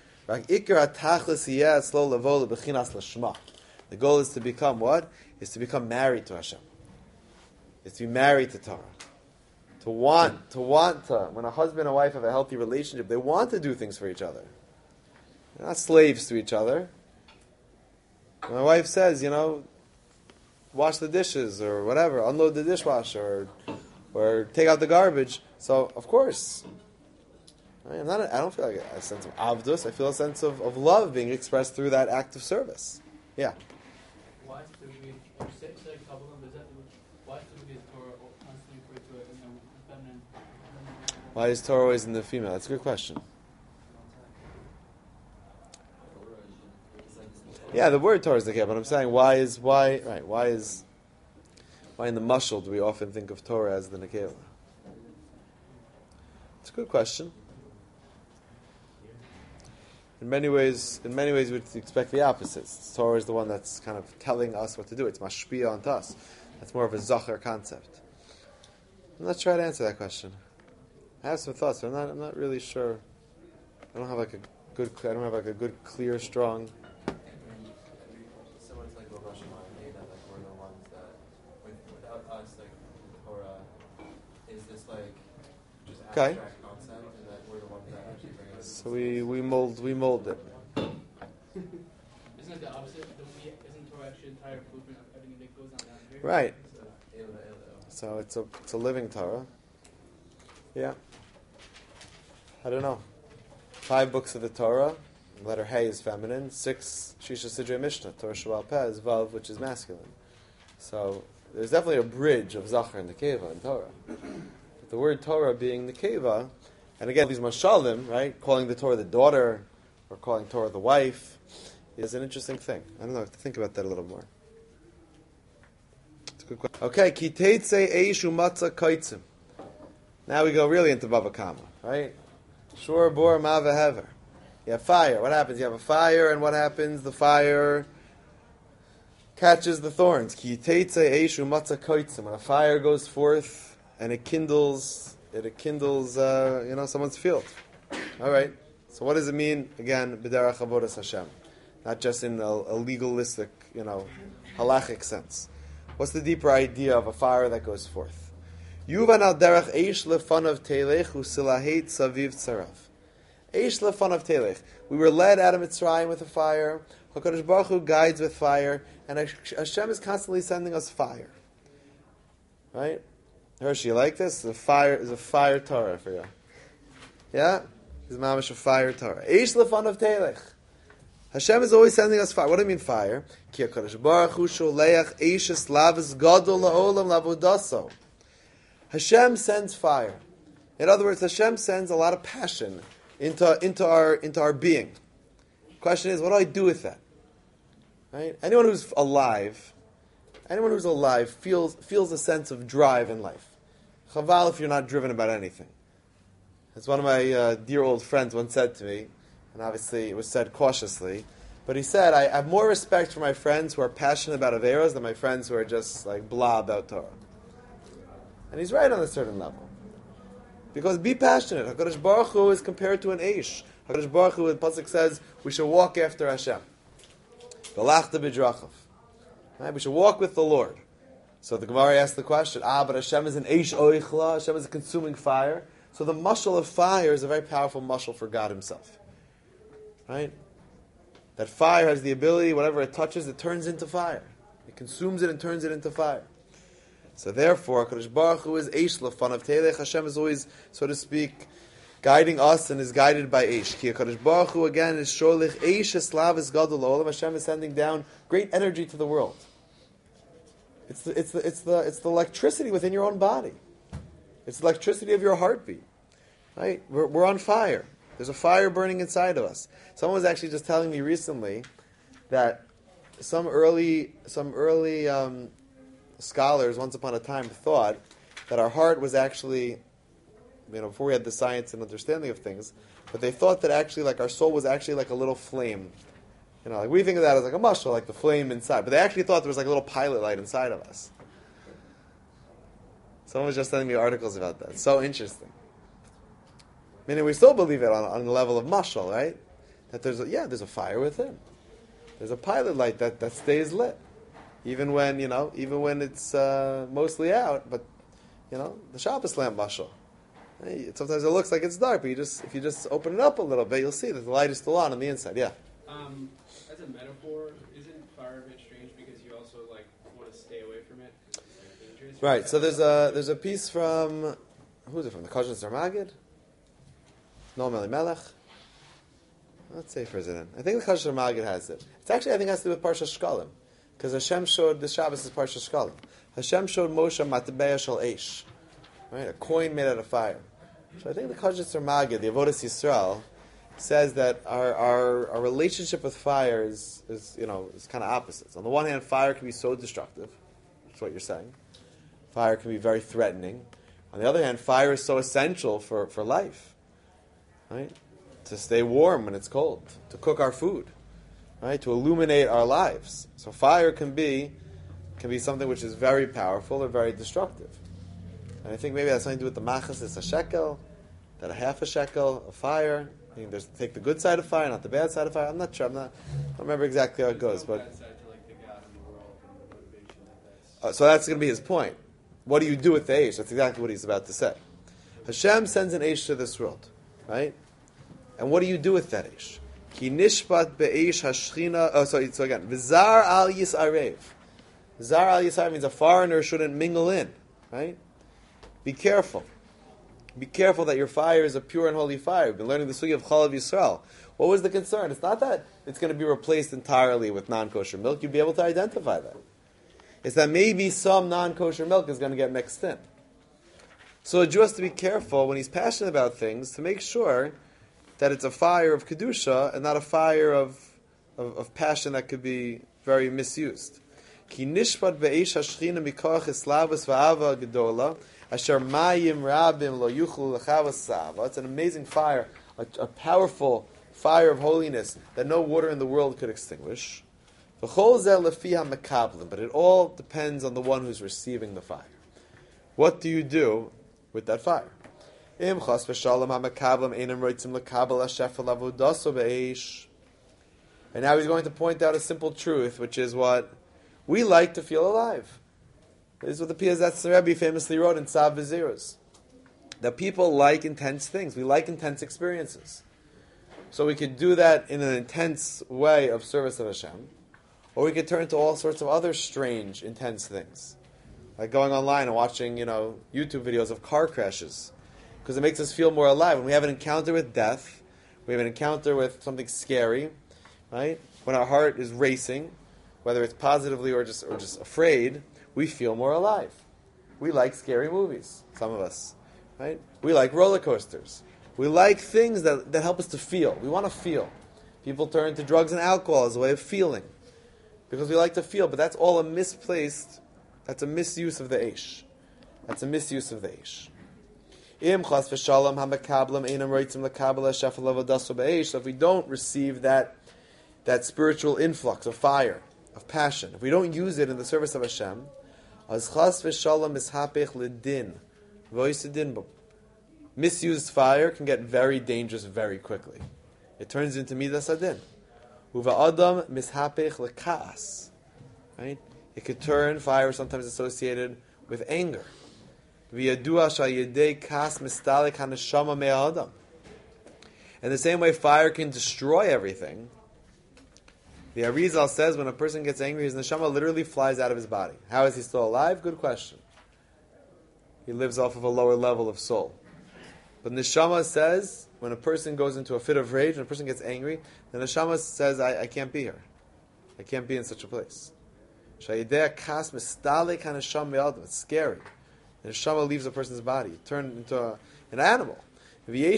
The goal is to become what? Is to become married to Hashem. Is to be married to Torah. To want, to want to. When a husband and wife have a healthy relationship, they want to do things for each other. They're not slaves to each other. My wife says, you know, wash the dishes or whatever, unload the dishwasher or, or take out the garbage. So, of course, I'm not a, I don't feel like a, a sense of avdus. I feel a sense of, of love being expressed through that act of service. Yeah. Why is the way you say say Kabbalah? Is that why is the way Torah constantly referred to it in the feminine? Why is Torah always in the female? That's a good question. Yeah, the word Torah is the key, but I'm saying why is why right? Why is why in the mashal do we often think of Torah as the nekela? It's a good question. In many ways, in many ways, we'd expect the opposite. Torah is the one that's kind of telling us what to do. It's mashpia on us. That's more of a zachar concept. I'm not trying to answer that question. I have some thoughts, but I'm not. I'm not really sure. I don't have like a good. I don't have like a good, clear, strong. Similar to like what Russian Mayim, that like we're the ones that, with, without us, like Torah, is this like just Okay. abstract concept, and that we're the ones that actually bring us. So we, we mold we mold it. Isn't it the opposite? Don't we, isn't Torah actually an entire blueprint of everything that goes on down here? Right. So, elo, elo. So it's a it's a living Torah. Yeah. I don't know. Five books of the Torah. Letter Hey is feminine. Six Shisha Sidrei Mishnah. Torah Shabbat Peh is Vav, which is masculine. So there's definitely a bridge of Zachar and Nekeva in Torah. But the word Torah being Nekeva, and again, these mashalim, right, calling the Torah the daughter, or calling Torah the wife, is an interesting thing. I don't know, I have to think about that a little more. It's a good question. Okay, ki teitze eish umatza kaitzim. Now we go really into Bava Kama, right? Shor bor ma vehever. You have fire. What happens? You have a fire, and what happens? The fire catches the thorns. Ki teitze eish umatza kaitzim. When a fire goes forth and it kindles, it, it kindles, uh, you know, someone's field. All right. So what does it mean? Again, b'derech avodas Hashem, not just in a, a legalistic, you know, halachic sense. What's the deeper idea of a fire that goes forth? Yuvan al derech eish lefanav telech usilahet saviv tzarav. Eish lefanav telech. We were led out of Mitzrayim with a fire. HaKadosh Baruch Hu guides with fire, and Hashem is constantly sending us fire. Right? Hershey, you like this? The fire is a fire Torah for you. Yeah? It's mamash a fire Torah. Eish lefanav telech. Hashem is always sending us fire. What do I mean fire? Ki HaKadosh Baruch Hu sholeach eishes lavas gadol la'olam lavodaso. Hashem sends fire. In other words, Hashem sends a lot of passion into into our into our being. The question is, what do I do with that? Right? Anyone who's alive, anyone who's alive feels feels a sense of drive in life. Chaval if you're not driven about anything. As one of my uh, dear old friends once said to me, and obviously it was said cautiously, but he said, I have more respect for my friends who are passionate about Averos than my friends who are just like blah about Torah. And he's right on a certain level. Because be passionate. HaKadosh Baruch Hu is compared to an Eish. HaKadosh Baruch Hu, the Pasuk says, we should walk after Hashem. V'lachta b'drachav. Right? We should walk with the Lord. So the Gemara asks the question, ah, but Hashem is an Eish oichla, Hashem is a consuming fire. So the mashal of fire is a very powerful mashal for God Himself. Right? That fire has the ability, whatever it touches, it turns into fire. It consumes it and turns it into fire. So therefore, HaKadosh Baruch Hu is Eish lefanav telech. Hashem is always, so to speak, guiding us and is guided by Eish. Ki HaKadosh Baruch Hu again is sholich Eish eslavas gadol la'olam. Hashem is sending down great energy to the world. It's the, it's the, it's the, it's the electricity within your own body. It's the electricity of your heartbeat. Right? We're, we're on fire. There's a fire burning inside of us. Someone was actually just telling me recently that some early, some early um, scholars once upon a time thought that our heart was actually, you know, before we had the science and understanding of things, but they thought that actually, like, our soul was actually like a little flame. You know, like we think of that as like a mushal, like the flame inside, but they actually thought there was like a little pilot light inside of us. Someone was just sending me articles about that. So interesting. Meaning we still believe it on, on the level of mashal, right? That there's a, yeah, there's a fire within. There's a pilot light that, that stays lit. Even when, you know, even when it's uh, mostly out, but, you know, the Shabbos lamp mashal. Sometimes it looks like it's dark, but you just if you just open it up a little bit, you'll see that the light is still on on the inside. Yeah? Um, as a metaphor, isn't fire a bit strange because you also, like, want to stay away from it? It's like dangerous? Right, so there's a there's a piece from, who's it from, the Kazan Sarmagid? Noam Elimelech. Let's say for Zinan. I think the Kazan Sarmagid has it. It's actually, I think, it has to do with Parsha Shkalim. Because Hashem showed, this Shabbos is Parsha Shkalim. Hashem showed Moshe Matbeya Shal Eish. Right? A coin made out of fire. So I think the Kazan Sarmagid, the Avodas Yisrael, says that our, our, our relationship with fire is, is, you know, is kind of opposites. On the one hand, fire can be so destructive. That's what you're saying. Fire can be very threatening. On the other hand, fire is so essential for, for life. Right? To stay warm when it's cold, to cook our food, right? To illuminate our lives. So fire can be can be something which is very powerful or very destructive. And I think maybe that's something to do with the machas. It's a shekel, that a half a shekel of fire. I mean, there's take the good side of fire, not the bad side of fire. I'm not sure. I'm not. I don't remember exactly how it goes, but uh, so that's going to be his point. What do you do with the Eish? That's exactly what he's about to say. Hashem sends an Eish to this world, right? And what do you do with that Eish? Ki nishpat be'eish hashchina. Oh, sorry. So again, v'zar al yisarev. Zar al yisarev means a foreigner shouldn't mingle in, right? Be careful. Be careful that your fire is a pure and holy fire. We've been learning the sugi of Chalav Yisrael. What was the concern? It's not that it's going to be replaced entirely with non-kosher milk. You'd be able to identify that. is that maybe some non-kosher milk is going to get mixed in. So a Jew has to be careful when he's passionate about things to make sure that it's a fire of kedusha and not a fire of, of, of passion that could be very misused. Ki nishpat be'esh hashchina mikoach eslavus va'ava gedola asher mayim rabim lo yuchlu lechavas sava. It's an amazing fire, a, a powerful fire of holiness that no water in the world could extinguish. V'chol zeh lefi ha'mekablim, but it all depends on the one who's receiving the fire. What do you do with that fire? Im chas v'shalom ha'mekablim einam roitzim lekabel ha'shefel avodaso be'esh. And now he's going to point out a simple truth, which is what we like to feel alive. This is what the Piazetz Rebbe famously wrote in Tzav V'Zirus. That people like intense things. We like intense experiences. So we could do that in an intense way of service of Hashem. Or we could turn to all sorts of other strange, intense things. Like going online and watching, you know, YouTube videos of car crashes. Because it makes us feel more alive. When we have an encounter with death, we have an encounter with something scary, right? When our heart is racing, whether it's positively or just or just afraid, we feel more alive. We like scary movies, some of us, right? We like roller coasters. We like things that, that help us to feel. We want to feel. People turn to drugs and alcohol as a way of feeling. Because we like to feel, but that's all a misplaced, that's a misuse of the Eish. That's a misuse of the Eish. So if we don't receive that, that spiritual influx of fire, of passion, if we don't use it in the service of Hashem, misused fire can get very dangerous very quickly. It turns into midas adin. Uva adam mishapech lekas. Right? It could turn, fire sometimes associated with anger. V'yadua shayidei kas mistalik haneshama me'adam. In the same way fire can destroy everything, the Arizal says when a person gets angry, his neshama literally flies out of his body. How is he still alive? Good question. He lives off of a lower level of soul. But neshama says, when a person goes into a fit of rage, when a person gets angry, the neshama says, I, I can't be here. I can't be in such a place. It's scary. The neshama leaves a person's body, turned into a, an animal. There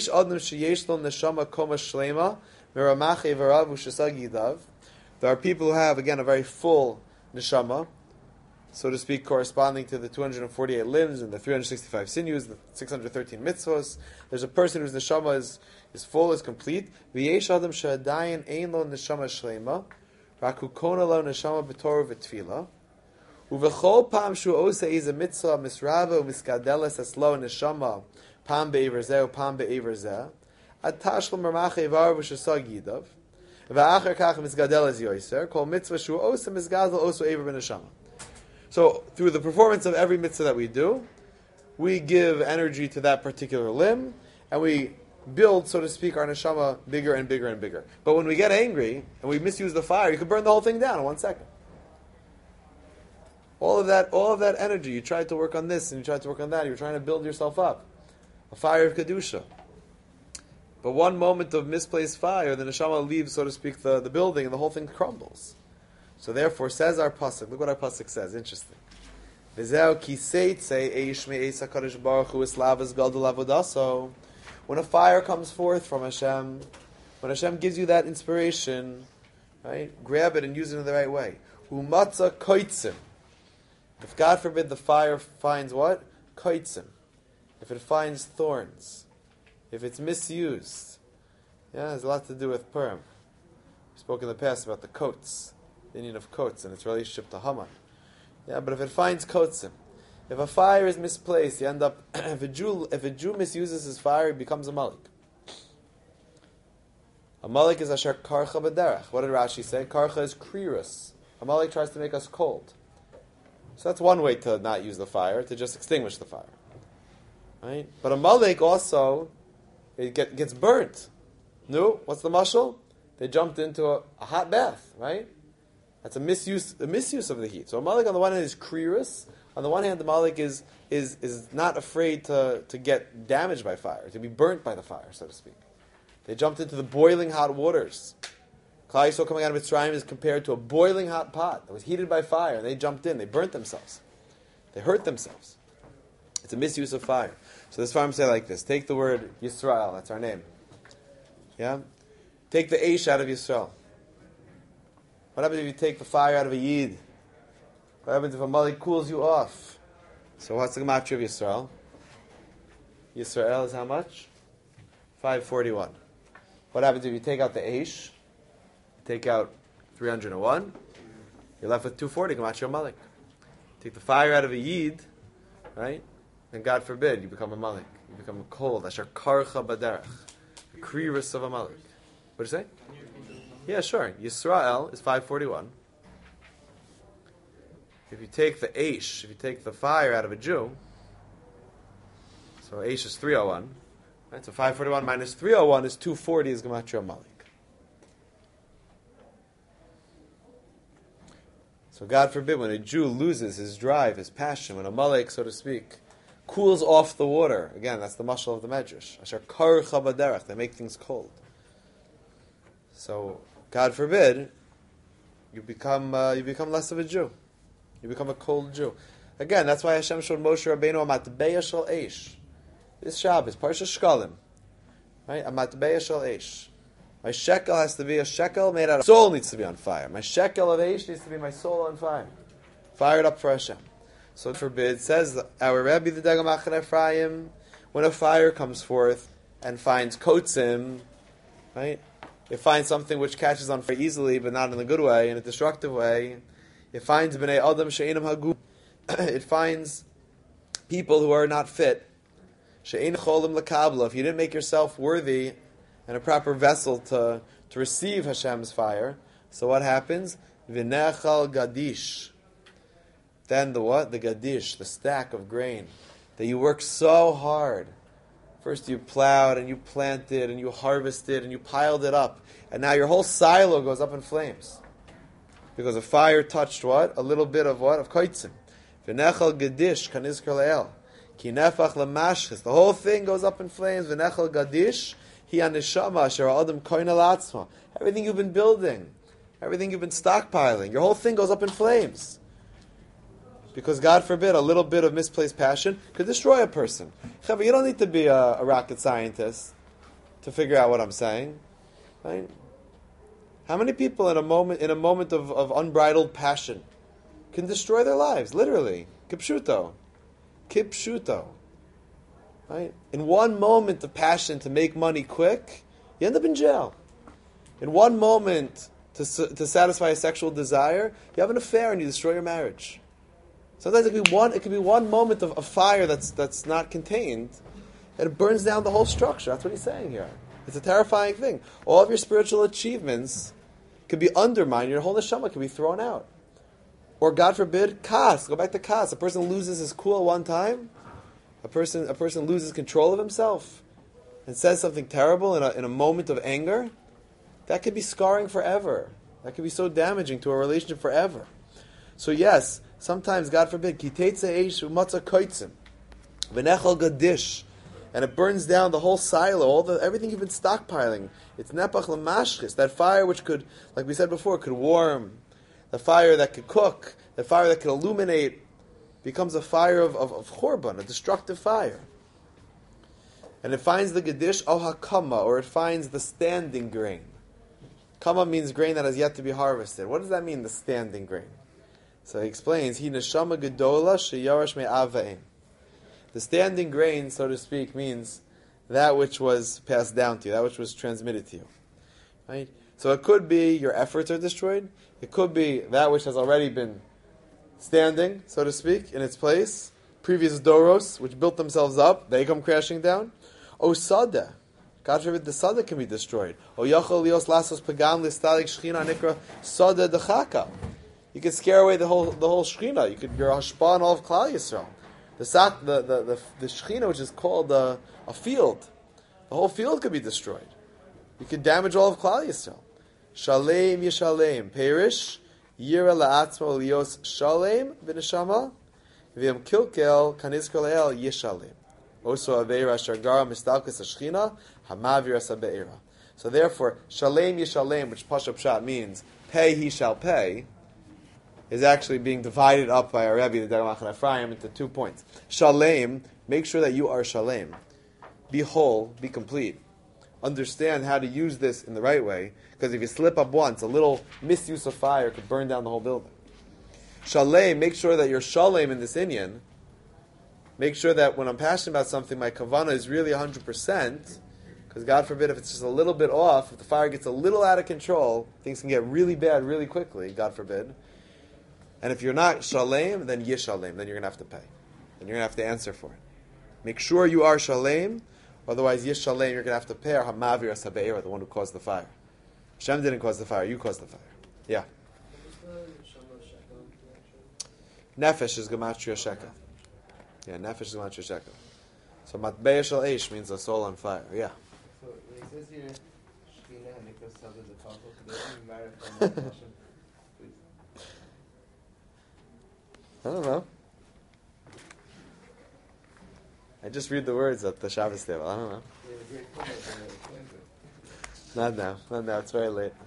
are people who have, again, a very full neshama, so to speak, corresponding to the two hundred forty-eight limbs and the three hundred sixty-five sinews, the six hundred thirteen mitzvos. There's a person whose neshama is, is full, is complete. V'yesh adam she'adayin ein lo neshama shlema, rak hu kona lo neshama b'torah v'tfila. Uv'chol pam shu osa iz a mitzvah misrava u'miskadeles es lo neshama pam be'ever zeh u'pam be'ever zeh ad tashlo mermach evar v'shesag yidav v'achar kach misgadeles yoiser kol mitzvah shu osa misgadel osa ever b'neshama. So, through the performance of every mitzvah that we do, we give energy to that particular limb, and we build, so to speak, our neshama bigger and bigger and bigger. But when we get angry, and we misuse the fire, you can burn the whole thing down in one second. All of that, all of that energy, you tried to work on this, and you tried to work on that, you're trying to build yourself up. A fire of Kedusha. But one moment of misplaced fire, the neshama leaves, so to speak, the, the building, and the whole thing crumbles. So therefore, says our pasuk. Look what our pasuk says. Interesting. When a fire comes forth from Hashem, when Hashem gives you that inspiration, right, grab it and use it in the right way. Umatza koitzim. If God forbid the fire finds what? Koitzim. If it finds thorns, if it's misused, yeah, there's a lot to do with Purim. We spoke in the past about the coats. The Indian of coats and its relationship to Haman. Yeah, but if it finds kotzim, if a fire is misplaced, you end up, if a Jew, if a Jew misuses his fire, he becomes a malik. A malik is asher karcha b'derech. What did Rashi say? Karcha is krirus. A malik tries to make us cold. So that's one way to not use the fire, to just extinguish the fire. Right? But a malik also, it get, gets burnt. No, what's the mashal? They jumped into a, a hot bath, right? That's a misuse, a misuse of the heat. So a malik on the one hand is krirus. On the one hand, the malik is is is not afraid to, to get damaged by fire, to be burnt by the fire, so to speak. They jumped into the boiling hot waters. Klal Yisrael coming out of Mitzrayim is compared to a boiling hot pot that was heated by fire. They jumped in. They burnt themselves. They hurt themselves. It's a misuse of fire. So this farm say like this. Take the word Yisrael. That's our name. Yeah? Take the Eish out of Yisrael. What happens if you take the fire out of a Yid? What happens if a Malik cools you off? So what's the gematria of Yisrael? Yisrael is how much? five forty-one. What happens if you take out the Eish? Take out three hundred one. You're left with two forty. Gematria Malik. Take the fire out of a Yid, right? And God forbid, you become a Malik. You become a cold. Asher karcha baderach. The kriris of a Malik. What do you say? Yeah, sure. Yisrael is five forty-one. If you take the Eish, if you take the fire out of a Jew, so Eish is three oh one. Right? So five forty-one minus three oh one is two forty is Gematria Malik. So God forbid, when a Jew loses his drive, his passion, when a Malik, so to speak, cools off the water, again, that's the mashal of the Medrash. Asher karcha baderach, they make things cold. So, God forbid, you become uh, you become less of a Jew. You become a cold Jew. Again, that's why Hashem showed Moshe Rabbeinu a matbeya shel eish. This Shabbos, Parsha Shkalim, right? A matbeya shel eish. My shekel has to be a shekel made out of soul needs to be on fire. My shekel of eish needs to be my soul on fire, fired up for Hashem. So, God forbid, says our Rebbe the Degel Machaneh Ephraim, when a fire comes forth and finds kotzim, right? It finds something which catches on fire easily, but not in a good way, in a destructive way. It finds b'nei adam she'enam haguf. It finds people who are not fit. She'en cholim lekabla. If you didn't make yourself worthy and a proper vessel to, to receive Hashem's fire, so what happens? V'nechal gadish. Then the what? The gadish, the stack of grain that you work so hard. First you plowed and you planted and you harvested and you piled it up. And now your whole silo goes up in flames. Because a fire touched what? A little bit of what? Of koitzim. V'nechal gadish kanizkar le'el. Ki nefach lemashchis. The whole thing goes up in flames. V'nechal gadish hi aneshama asher adam koina la'atzma. Everything you've been building. Everything you've been stockpiling. Your whole thing goes up in flames. Because God forbid, a little bit of misplaced passion could destroy a person. You don't need to be a, a rocket scientist to figure out what I'm saying. Right? How many people in a moment in a moment of, of unbridled passion can destroy their lives? Literally. Kipshuto. Kipshuto. Right? In one moment of passion to make money quick, you end up in jail. In one moment to, to satisfy a sexual desire, you have an affair and you destroy your marriage. Sometimes it could be one. It could be one moment of a fire that's that's not contained, and it burns down the whole structure. That's what he's saying here. It's a terrifying thing. All of your spiritual achievements could be undermined. Your whole neshama could be thrown out. Or God forbid, kas. Go back to kas. A person loses his cool one time. A person a person loses control of himself and says something terrible in a in a moment of anger. That could be scarring forever. That could be so damaging to a relationship forever. So yes. Sometimes, God forbid, kitetze eish u'matza koitzim, v'nechal gadish, and it burns down the whole silo, all the everything you've been stockpiling. It's nepach lemashchis, that fire which could, like we said before, could warm, the fire that could cook, the fire that could illuminate, becomes a fire of, of, of chorban, a destructive fire. And it finds the gadish al hakama, or it finds the standing grain. Kama means grain that has yet to be harvested. What does that mean, the standing grain? So he explains, he neshama gedola sheyarash me'avaim. The standing grain, so to speak, means that which was passed down to you, that which was transmitted to you. Right? So it could be your efforts are destroyed. It could be that which has already been standing, so to speak, in its place. Previous doros, which built themselves up, they come crashing down. O sada. God forbid the sada can be destroyed. O yachol lios lasos pagam listalik shchina nikra sada dechaka. You could scare away the whole the whole Shechina. You could you're hashpa on all of Klal Yisrael. The sat the the the, the Shechina, which is called a, a field, the whole field could be destroyed. You could damage all of Klal Yisrael. Shalem yishalem perish yira la'atzmo lios shalem v'neshama v'yam kilkel kanizkol yishalem. Also aveira shargara mistalkas Shechina hamavir sabeira. So therefore, shalem yishalem, which Pashup Pshat means pay he shall pay, is actually being divided up by our Rebbe, the Derech Machaneh Ephraim, into two points. Shalem, make sure that you are shalem. Be whole, be complete. Understand how to use this in the right way, because if you slip up once, a little misuse of fire could burn down the whole building. Shalem, make sure that you're shalem in this inyan. Make sure that when I'm passionate about something, my kavanah is really one hundred percent, because God forbid if it's just a little bit off, if the fire gets a little out of control, things can get really bad really quickly, God forbid. And if you're not shalem, then yishalem, then you're going to have to pay. Then you're going to have to answer for it. Make sure you are shalem, otherwise yishalem, you're going to have to pay, or hamavir sabeir, the one who caused the fire. Hashem didn't cause the fire, you caused the fire. Yeah. Nefesh is gematria shekel. Yeah, nefesh is gematria shekel. So matbeya shel eish means a soul on fire. Yeah. So when it says here, Shekhinah and Nikras Sabda the couple, so they don't marry from one Hashem. I don't know. I just read the words at the Shabbos table. I don't know. Not now. Not now. It's very late.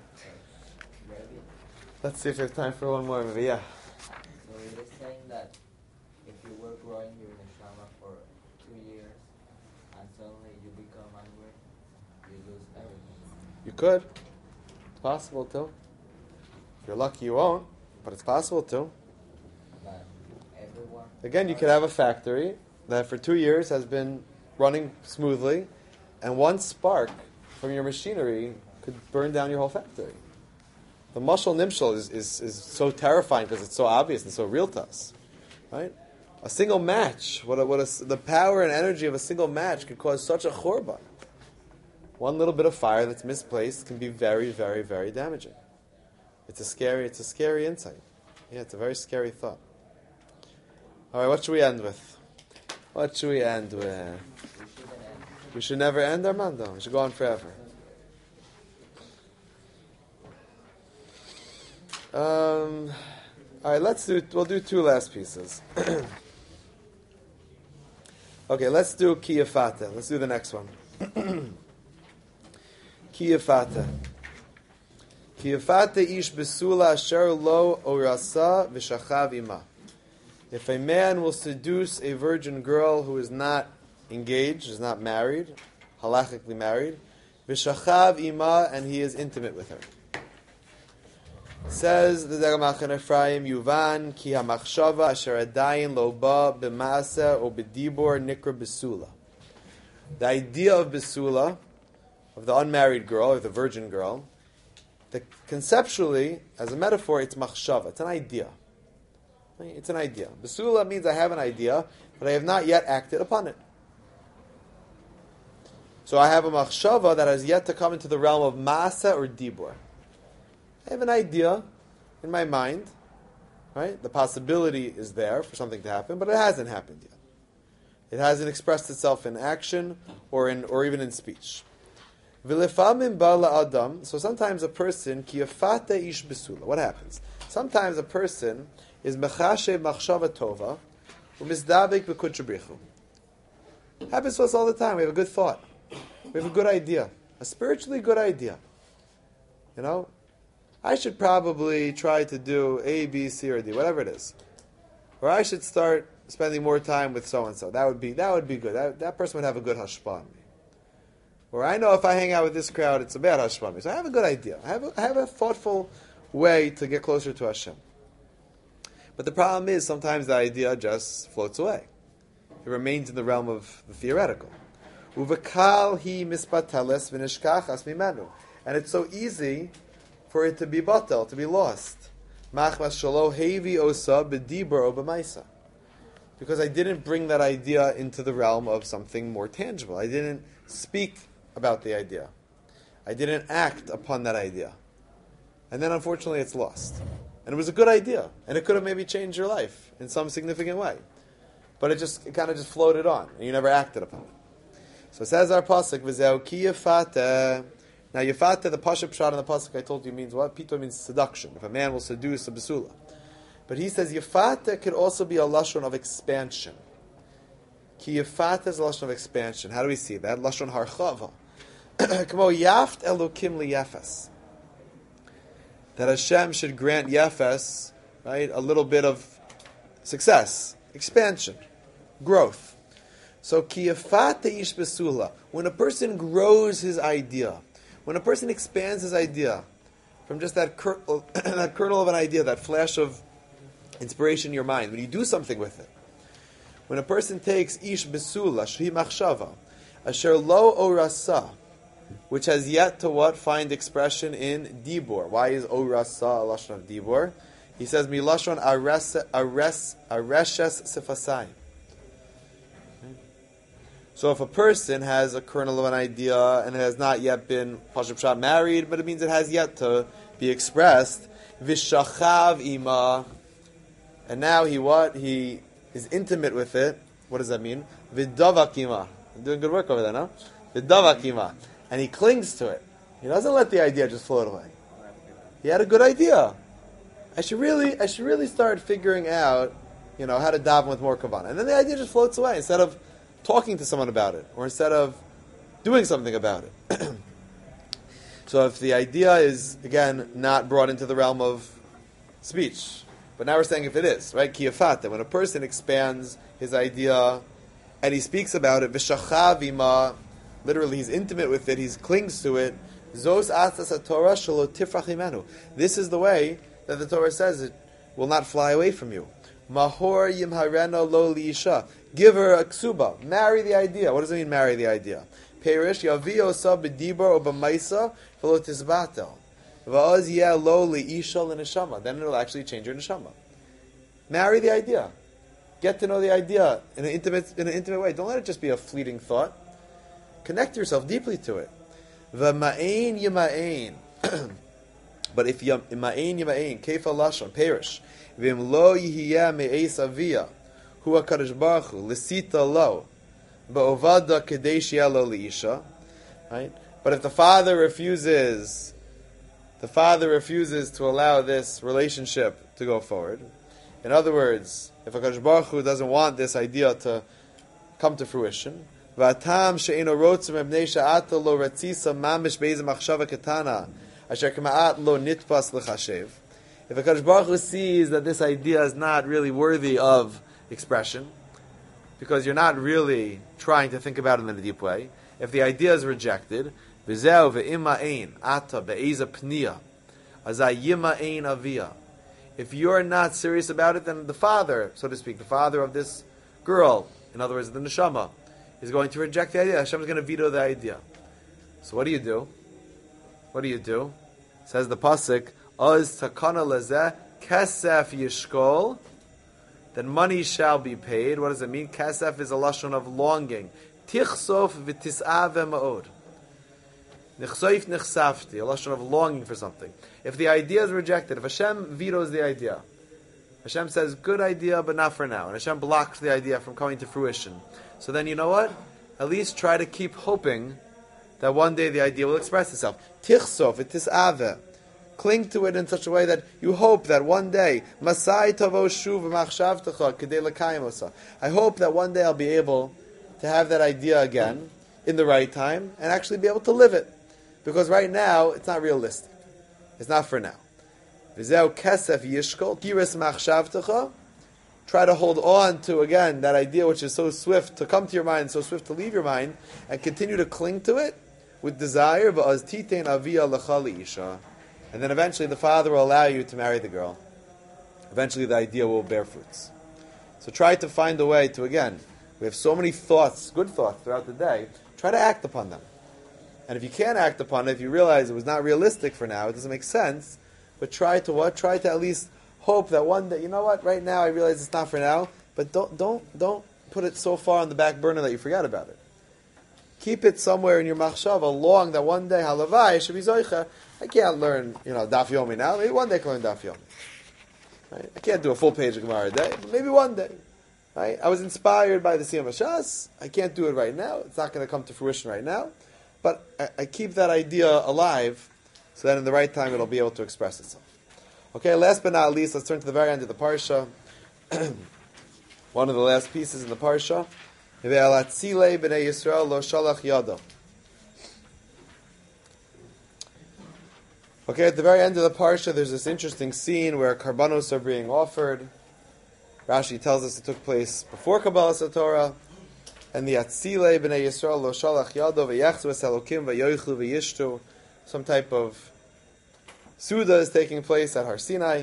Let's see if we have time for one more maybe. Yeah. So it is saying that if you were growing your neshama for two years and suddenly you become angry, you lose everything. You could. It's possible too. If you're lucky, you won't. But it's possible too. But everyone. Again, you could have a factory that for two years has been running smoothly, and one spark from your machinery could burn down your whole factory. The mashal nimshal is, is, is so terrifying because it's so obvious and so real to us, right? A single match, what a, what a, the power and energy of a single match could cause such a churban. One little bit of fire that's misplaced can be very, very, very damaging. It's a scary, it's a scary insight. Yeah, it's a very scary thought. All right, what should we end with? What should we end with? We shouldn't end. We should never end, Armando. We should go on forever. Um, all right, let's do. We'll do two last pieces. Okay, let's do Kiyafata. Let's do the next one. Kiyafata. Kiyafata ish besula asher lo orasa v'shachav ima. If a man will seduce a virgin girl who is not engaged, is not married, halachically married, v'shachav ima, and he is intimate with her. Says the Derech Machaneh Ephraim, Yuvan ki hamachshava asher adayin lo ba b'maaseh o b'dibor nikra besula. The idea of besula, of the unmarried girl, or the virgin girl, the, conceptually, as a metaphor, it's machshava. It's an idea. It's an idea. Besula means I have an idea, but I have not yet acted upon it. So I have a machshava that has yet to come into the realm of maaseh or dibor. I have an idea in my mind, right? The possibility is there for something to happen, but it hasn't happened yet. It hasn't expressed itself in action or in or even in speech. V'lefamim ba'la adam. So sometimes a person kiyafata ish besula. What happens? Sometimes a person is mechashe machshava tova u'mizdabek b'kutchabrichu. Happens to us all the time. We have a good thought. We have a good idea, a spiritually good idea. You know. I should probably try to do A, B, C, or D, whatever it is. Or I should start spending more time with so-and-so. That would be that would be good. That, that person would have a good hashpah on me. Or I know if I hang out with this crowd, it's a bad hashpah on me. So I have a good idea. I have a, I have a thoughtful way to get closer to Hashem. But the problem is sometimes the idea just floats away. It remains in the realm of the theoretical. Uvekal hi mispateles v'nishkachas mimenu. And it's so easy for it to be batel, to be lost. Machmas shalo hevi osa b'dibur o b'maisa. Because I didn't bring that idea into the realm of something more tangible. I didn't speak about the idea. I didn't act upon that idea. And then unfortunately it's lost. And it was a good idea. And it could have maybe changed your life in some significant way. But it just it kind of just floated on. And you never acted upon it. So it says our pasuk, v'zeu ki yafata. Now, yafata, the pashup shot in the pasuk I told you means what? Pito means seduction. If a man will seduce a besula. But he says yafata could also be a lashon of expansion. Ki yafata is a lashon of expansion. How do we see that? Lashon harchava. Kamo yaft elokim liyefes. That Hashem should grant yefes, right, a little bit of success, expansion, growth. So kiyafat ish besula. When a person grows his idea, when a person expands his idea from just that kernel, that kernel of an idea, that flash of inspiration in your mind, when you do something with it, when a person takes ish besula, shhi machshava, asher lo orasa, which has yet to what? Find expression in dibur. Why is orasa a lashon of dibur? He says, milashon ares, ares, areshes sifasai. So if a person has a kernel of an idea and it has not yet been pashut pshat married, but it means it has yet to be expressed, vishachav ima, and now he what? He is intimate with it. What does that mean? Vidavak ima. I'm doing good work over there, no? Vidavak ima. And he clings to it. He doesn't let the idea just float away. He had a good idea. I should really, I should really start figuring out, you know, how to daven with more kavanah. And then the idea just floats away instead of talking to someone about it, or instead of doing something about it. So if the idea is, again, not brought into the realm of speech, but now we're saying if it is, right? Kiyafat, that when a person expands his idea and he speaks about it, v'shachav ima, literally he's intimate with it, he clings to it, zos atas haTorah shelo tifrach imenu. This is the way that the Torah says it will not fly away from you. Mahor yimhareno lo liisha. Give her a ksuba. Marry the idea. What does it mean, marry the idea? Perish yavio sa b'dibur o b'maisa v'lo tizbatel. V'oz yeh lo liisha l'neshama. Then it'll actually change your neshama. Marry the idea. Get to know the idea in an intimate, in an intimate way. Don't let it just be a fleeting thought. Connect yourself deeply to it. V'ma'ain yima'ain. But if yima'ain yima'ain, kefa lashon, perish. V'im lo yihiyeh me'eis aviyah. Hu HaKadosh Baruch Hu, l'sita lo, ba'ovada kedei sheyeh lo liisha. Right? But if the father refuses, the father refuses to allow this relationship to go forward. In other words, if HaKadosh Baruch Hu doesn't want this idea to come to fruition, v'atam she'eno rotzim ebnei sha'ata lo ratzisa mamish be'ez machshava ketana, asher k'ma'at lo nitpas l'chashev. If HaKadosh Baruch Hu sees that this idea is not really worthy of expression, because you're not really trying to think about it in a deep way, if the idea is rejected, v'zeu ve'ima'ein ata be'eza pniya azay yima'ein aviyah. If you're not serious about it, then the father, so to speak, the father of this girl, in other words, the neshama, is going to reject the idea. Hashem is going to veto the idea. So what do you do? What do you do? Says the pasuk, "Oz takana lezeh kesef yishkol." Then money shall be paid. What does it mean? Kesef is a lashon of longing. Tichsof v'tis'av ma'od. Nichsoif nichsafti, a lashon of longing for something. If the idea is rejected, if Hashem vetoes the idea, Hashem says, good idea, but not for now, and Hashem blocks the idea from coming to fruition, so then you know what? At least try to keep hoping that one day the idea will express itself. Tichsof v'tis'av. Cling to it in such a way that you hope that one day, Masai tavo shuv machshavtecha kedei l'kayim osa. I hope that one day I'll be able to have that idea again in the right time and actually be able to live it. Because right now, it's not realistic. It's not for now. V'zeu kesef yishkol kiris machshavtecha. Try to hold on to, again, that idea which is so swift to come to your mind, so swift to leave your mind, and continue to cling to it with desire. V'az titein aviyah lecha liisha. And then eventually the father will allow you to marry the girl. Eventually the idea will bear fruits. So try to find a way to, again, we have so many thoughts, good thoughts throughout the day, try to act upon them. And if you can't act upon it, if you realize it was not realistic for now, it doesn't make sense, but try to what? Try to at least hope that one day, you know what, right now I realize it's not for now, but don't don't don't put it so far on the back burner that you forget about it. Keep it somewhere in your machshava, long that one day, halavai, should be zoicha. I can't learn, you know, Daf Yomi now. Maybe one day I can learn Daf Yomi. Right? I can't do a full page of Gemara a day, but maybe one day. Right? I was inspired by the Siyam HaShas. I can't do it right now. It's not going to come to fruition right now. But I, I keep that idea alive so that in the right time it'll be able to express itself. Okay, last but not least, let's turn to the very end of the Parsha. One of the last pieces in the Parsha. Ve'alatzilei b'nei Yisrael lo shalach yado. Okay, at the very end of the parsha, there's this interesting scene where karbanos are being offered. Rashi tells us it took place before Kabbalas HaTorah, and the Atzilei b'nei Yisrael lo shalach yado v'yachzu es Elokim v'yoichlu v'yishtu. Some type of Suda is taking place at Har Sinai.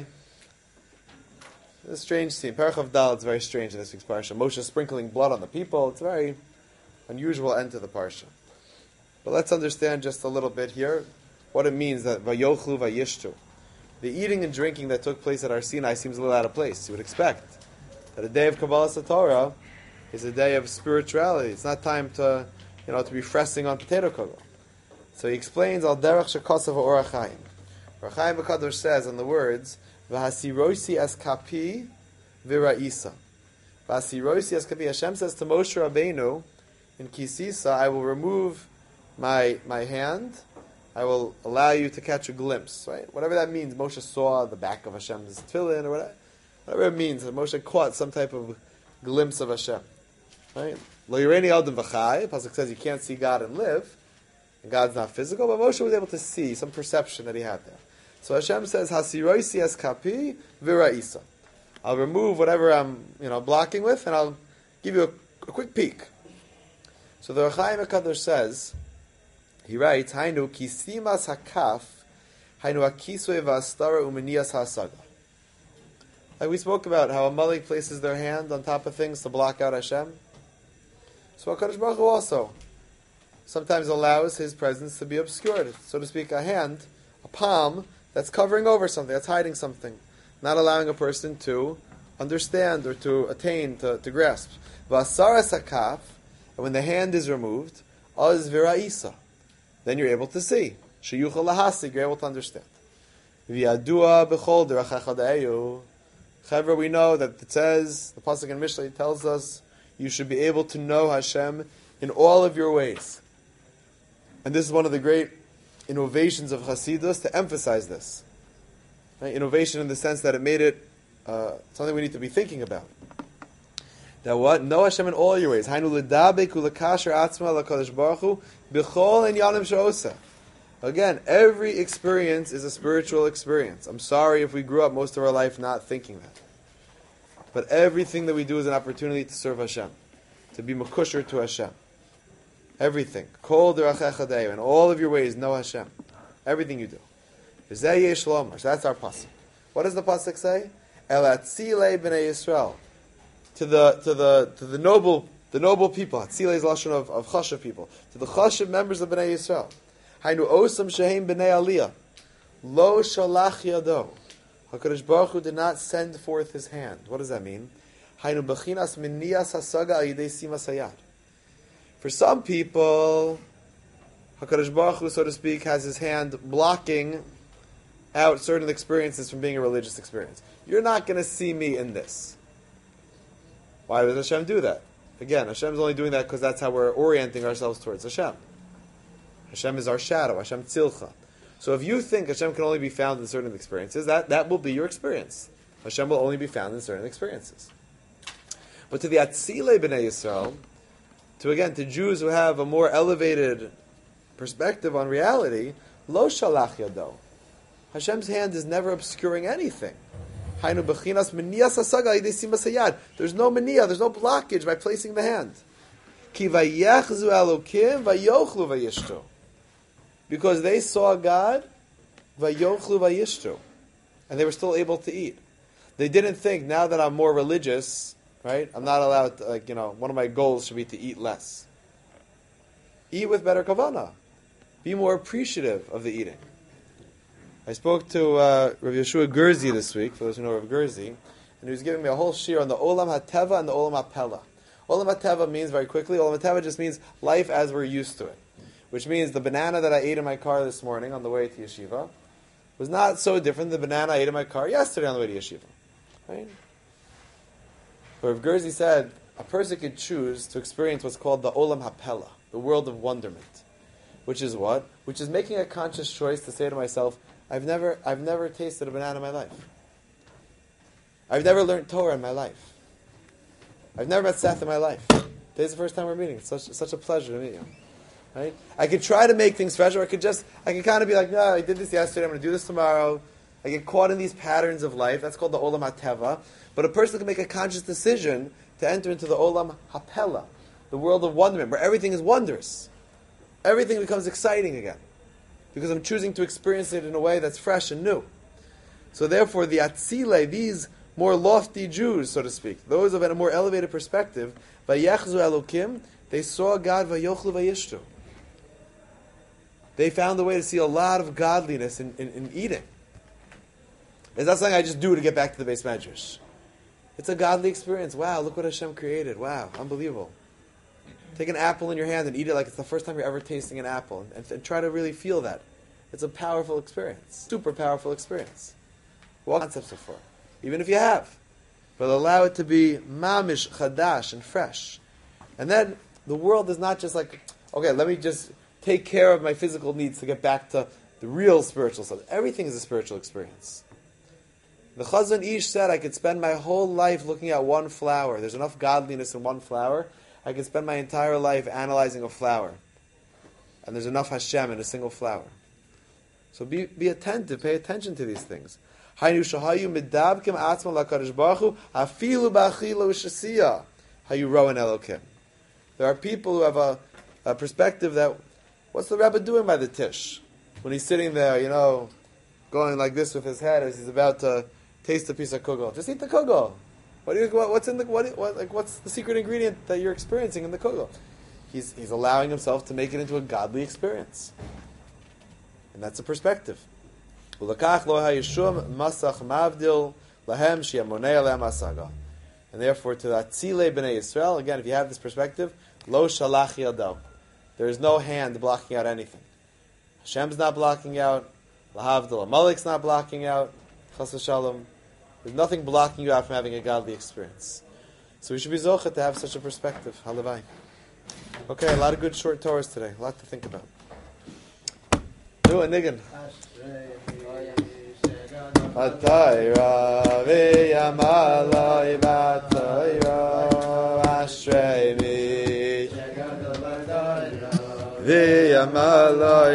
It's a strange scene. Perach of Dal, it's very strange in this week's parsha. Moshe sprinkling blood on the people. It's a very unusual end to the parsha. But let's understand just a little bit here what it means that vayochlu vayishtu. The eating and drinking that took place at Har Sinai seems a little out of place. You would expect that a day of Kabbalas HaTorah is a day of spirituality. It's not time to, you know, to be fressing on potato kugel. So he explains al derech shekasav ha'orach chaim. Orach Chaim HaKadosh says in the words v'hasirosi es kapi v'ra'isa. V'hasirosi es kapi. Hashem says to Moshe Rabbeinu in Kisisa, I will remove my my hand. I will allow you to catch a glimpse, right? Whatever that means. Moshe saw the back of Hashem's tefillin, or whatever, whatever it means. That Moshe caught some type of glimpse of Hashem, right? Lo yireni adam v'chai. Pasuk says you can't see God and live, and God's not physical, but Moshe was able to see some perception that he had there. So Hashem says, "Hasiroisi es kapi v'ra'isa." I'll remove whatever I'm, you know, blocking with, and I'll give you a, a quick peek. So the Orach Chaim HaKadosh says. He writes, Hainu kisimas hakaf, hainu akiswe v'astara umenias hasaga. Like we spoke about how a Malik places their hand on top of things to block out Hashem. So HaKadosh Baruch Hu also sometimes allows His presence to be obscured. So to speak, a hand, a palm, that's covering over something, that's hiding something, not allowing a person to understand or to attain, to, to grasp. V'asaras hakaf, and when the hand is removed, az v'ra'isa. Then you're able to see. Sheyuchal lahasig, you're able to understand. V'yadua b'chol derech Chevra, we know that it says, the Pasuk in Mishlei tells us, you should be able to know Hashem in all of your ways. And this is one of the great innovations of Hasidus to emphasize this. Right? Innovation in the sense that it made it uh, something we need to be thinking about. That what? Know Hashem in all your ways. Hainu l'dabek u'l'kasher atzma l'kadosh baruch hu b'chol en yanim she'osa. Again, every experience is a spiritual experience. I'm sorry if we grew up most of our life not thinking that. But everything that we do is an opportunity to serve Hashem, to be makusher to Hashem. Everything. Kol derachecha de'eh. In all of your ways, know Hashem. Everything you do. V'zeh yesh lomar. So that's our pasuk. What does the pasuk say? El atzilei b'nei Yisrael. To the to the to the noble the noble people, Hatzilei is lashon of, of chashav people, to the chashav members of Bnei Yisrael. Hainu osam shehem b'nei aliyah, lo shalach yado. Hakadosh Baruch Hu did not send forth His hand. What does that mean? Hainu b'chinas minias hasaga al yidei simas hayad. For some people, Hakadosh Baruch Hu, so to speak, has His hand blocking out certain experiences from being a religious experience. You're not going to see me in this. Why does Hashem do that? Again, Hashem's only doing that because that's how we're orienting ourselves towards Hashem. Hashem is our shadow, Hashem tzilcha. So if you think Hashem can only be found in certain experiences, that, that will be your experience. Hashem will only be found in certain experiences. But to the Atzilei B'nai Yisrael, to again, to Jews who have a more elevated perspective on reality, lo shalach yado. Hashem's hand is never obscuring anything. There's no mania, there's no blockage by placing the hand. Because they saw God, and they were still able to eat. They didn't think, now that I'm more religious, right, I'm not allowed to, like, you know, one of my goals should be to eat less. Eat with better kavanah. Be more appreciative of the eating. I spoke to uh, Rav Yeshua Gerzi this week, for those who know Rav Gerzi, and he was giving me a whole shir on the Olam HaTeva and the Olam HaPela. Olam HaTeva means, very quickly, Olam HaTeva just means life as we're used to it. Which means the banana that I ate in my car this morning on the way to yeshiva was not so different than the banana I ate in my car yesterday on the way to yeshiva. Right? But Rav Gerzi said, a person could choose to experience what's called the Olam HaPela, the world of wonderment. Which is what? Which is making a conscious choice to say to myself, I've never, I've never tasted a banana in my life. I've never learned Torah in my life. I've never met Seth in my life. Today's the first time we're meeting. It's such, such a pleasure to meet you. Right? I could try to make things fresh, or I could just, I could kind of be like, no, I did this yesterday, I'm going to do this tomorrow. I get caught in these patterns of life. That's called the Olam HaTeva. But a person can make a conscious decision to enter into the Olam HaPela, the world of wonderment, where everything is wondrous. Everything becomes exciting again, because I'm choosing to experience it in a way that's fresh and new. So therefore, the Atzile, these more lofty Jews, so to speak, those of a more elevated perspective, Vayechzu Elokim, they saw God, Vayochlu Vayishtu. They found a way to see a lot of godliness in, in, in eating. It's not something I just do to get back to the base medrash. It's a godly experience. Wow, look what Hashem created. Wow, unbelievable. Take an apple in your hand and eat it like it's the first time you're ever tasting an apple, and, and try to really feel that. It's a powerful experience. Super powerful experience. What concepts are for? Even if you have. But allow it to be mamish, chadash, and fresh. And then the world is not just like, okay, let me just take care of my physical needs to get back to the real spiritual stuff. Everything is a spiritual experience. The Chazon Ish said, I could spend my whole life looking at one flower. There's enough godliness in one flower. I could spend my entire life analyzing a flower. And there's enough Hashem in a single flower. So be, be attentive, pay attention to these things. How you row in Elokim. There are people who have a, a perspective that, what's the Rebbe doing by the Tish? When he's sitting there, you know, going like this with his head as he's about to taste a piece of kugel. Just eat the kugel. What do you, what, what's in the what, what like what's the secret ingredient that you're experiencing in the kugel? He's he's allowing himself to make it into a godly experience, and that's a perspective. And therefore, to the Atzilei B'nai Yisrael, again, if you have this perspective, lo shalach yado. There is no hand blocking out anything. Hashem's not blocking out. Lahavdil Amalek's not blocking out. Chas v'shalom. There's nothing blocking you out from having a godly experience. So we should be zocheh to have such a perspective. Halavai. Okay, a lot of good short Torahs today. A lot to think about. Do it, Niggin. Atayra v'yamalai v'atayra ashrei mi v'yamalai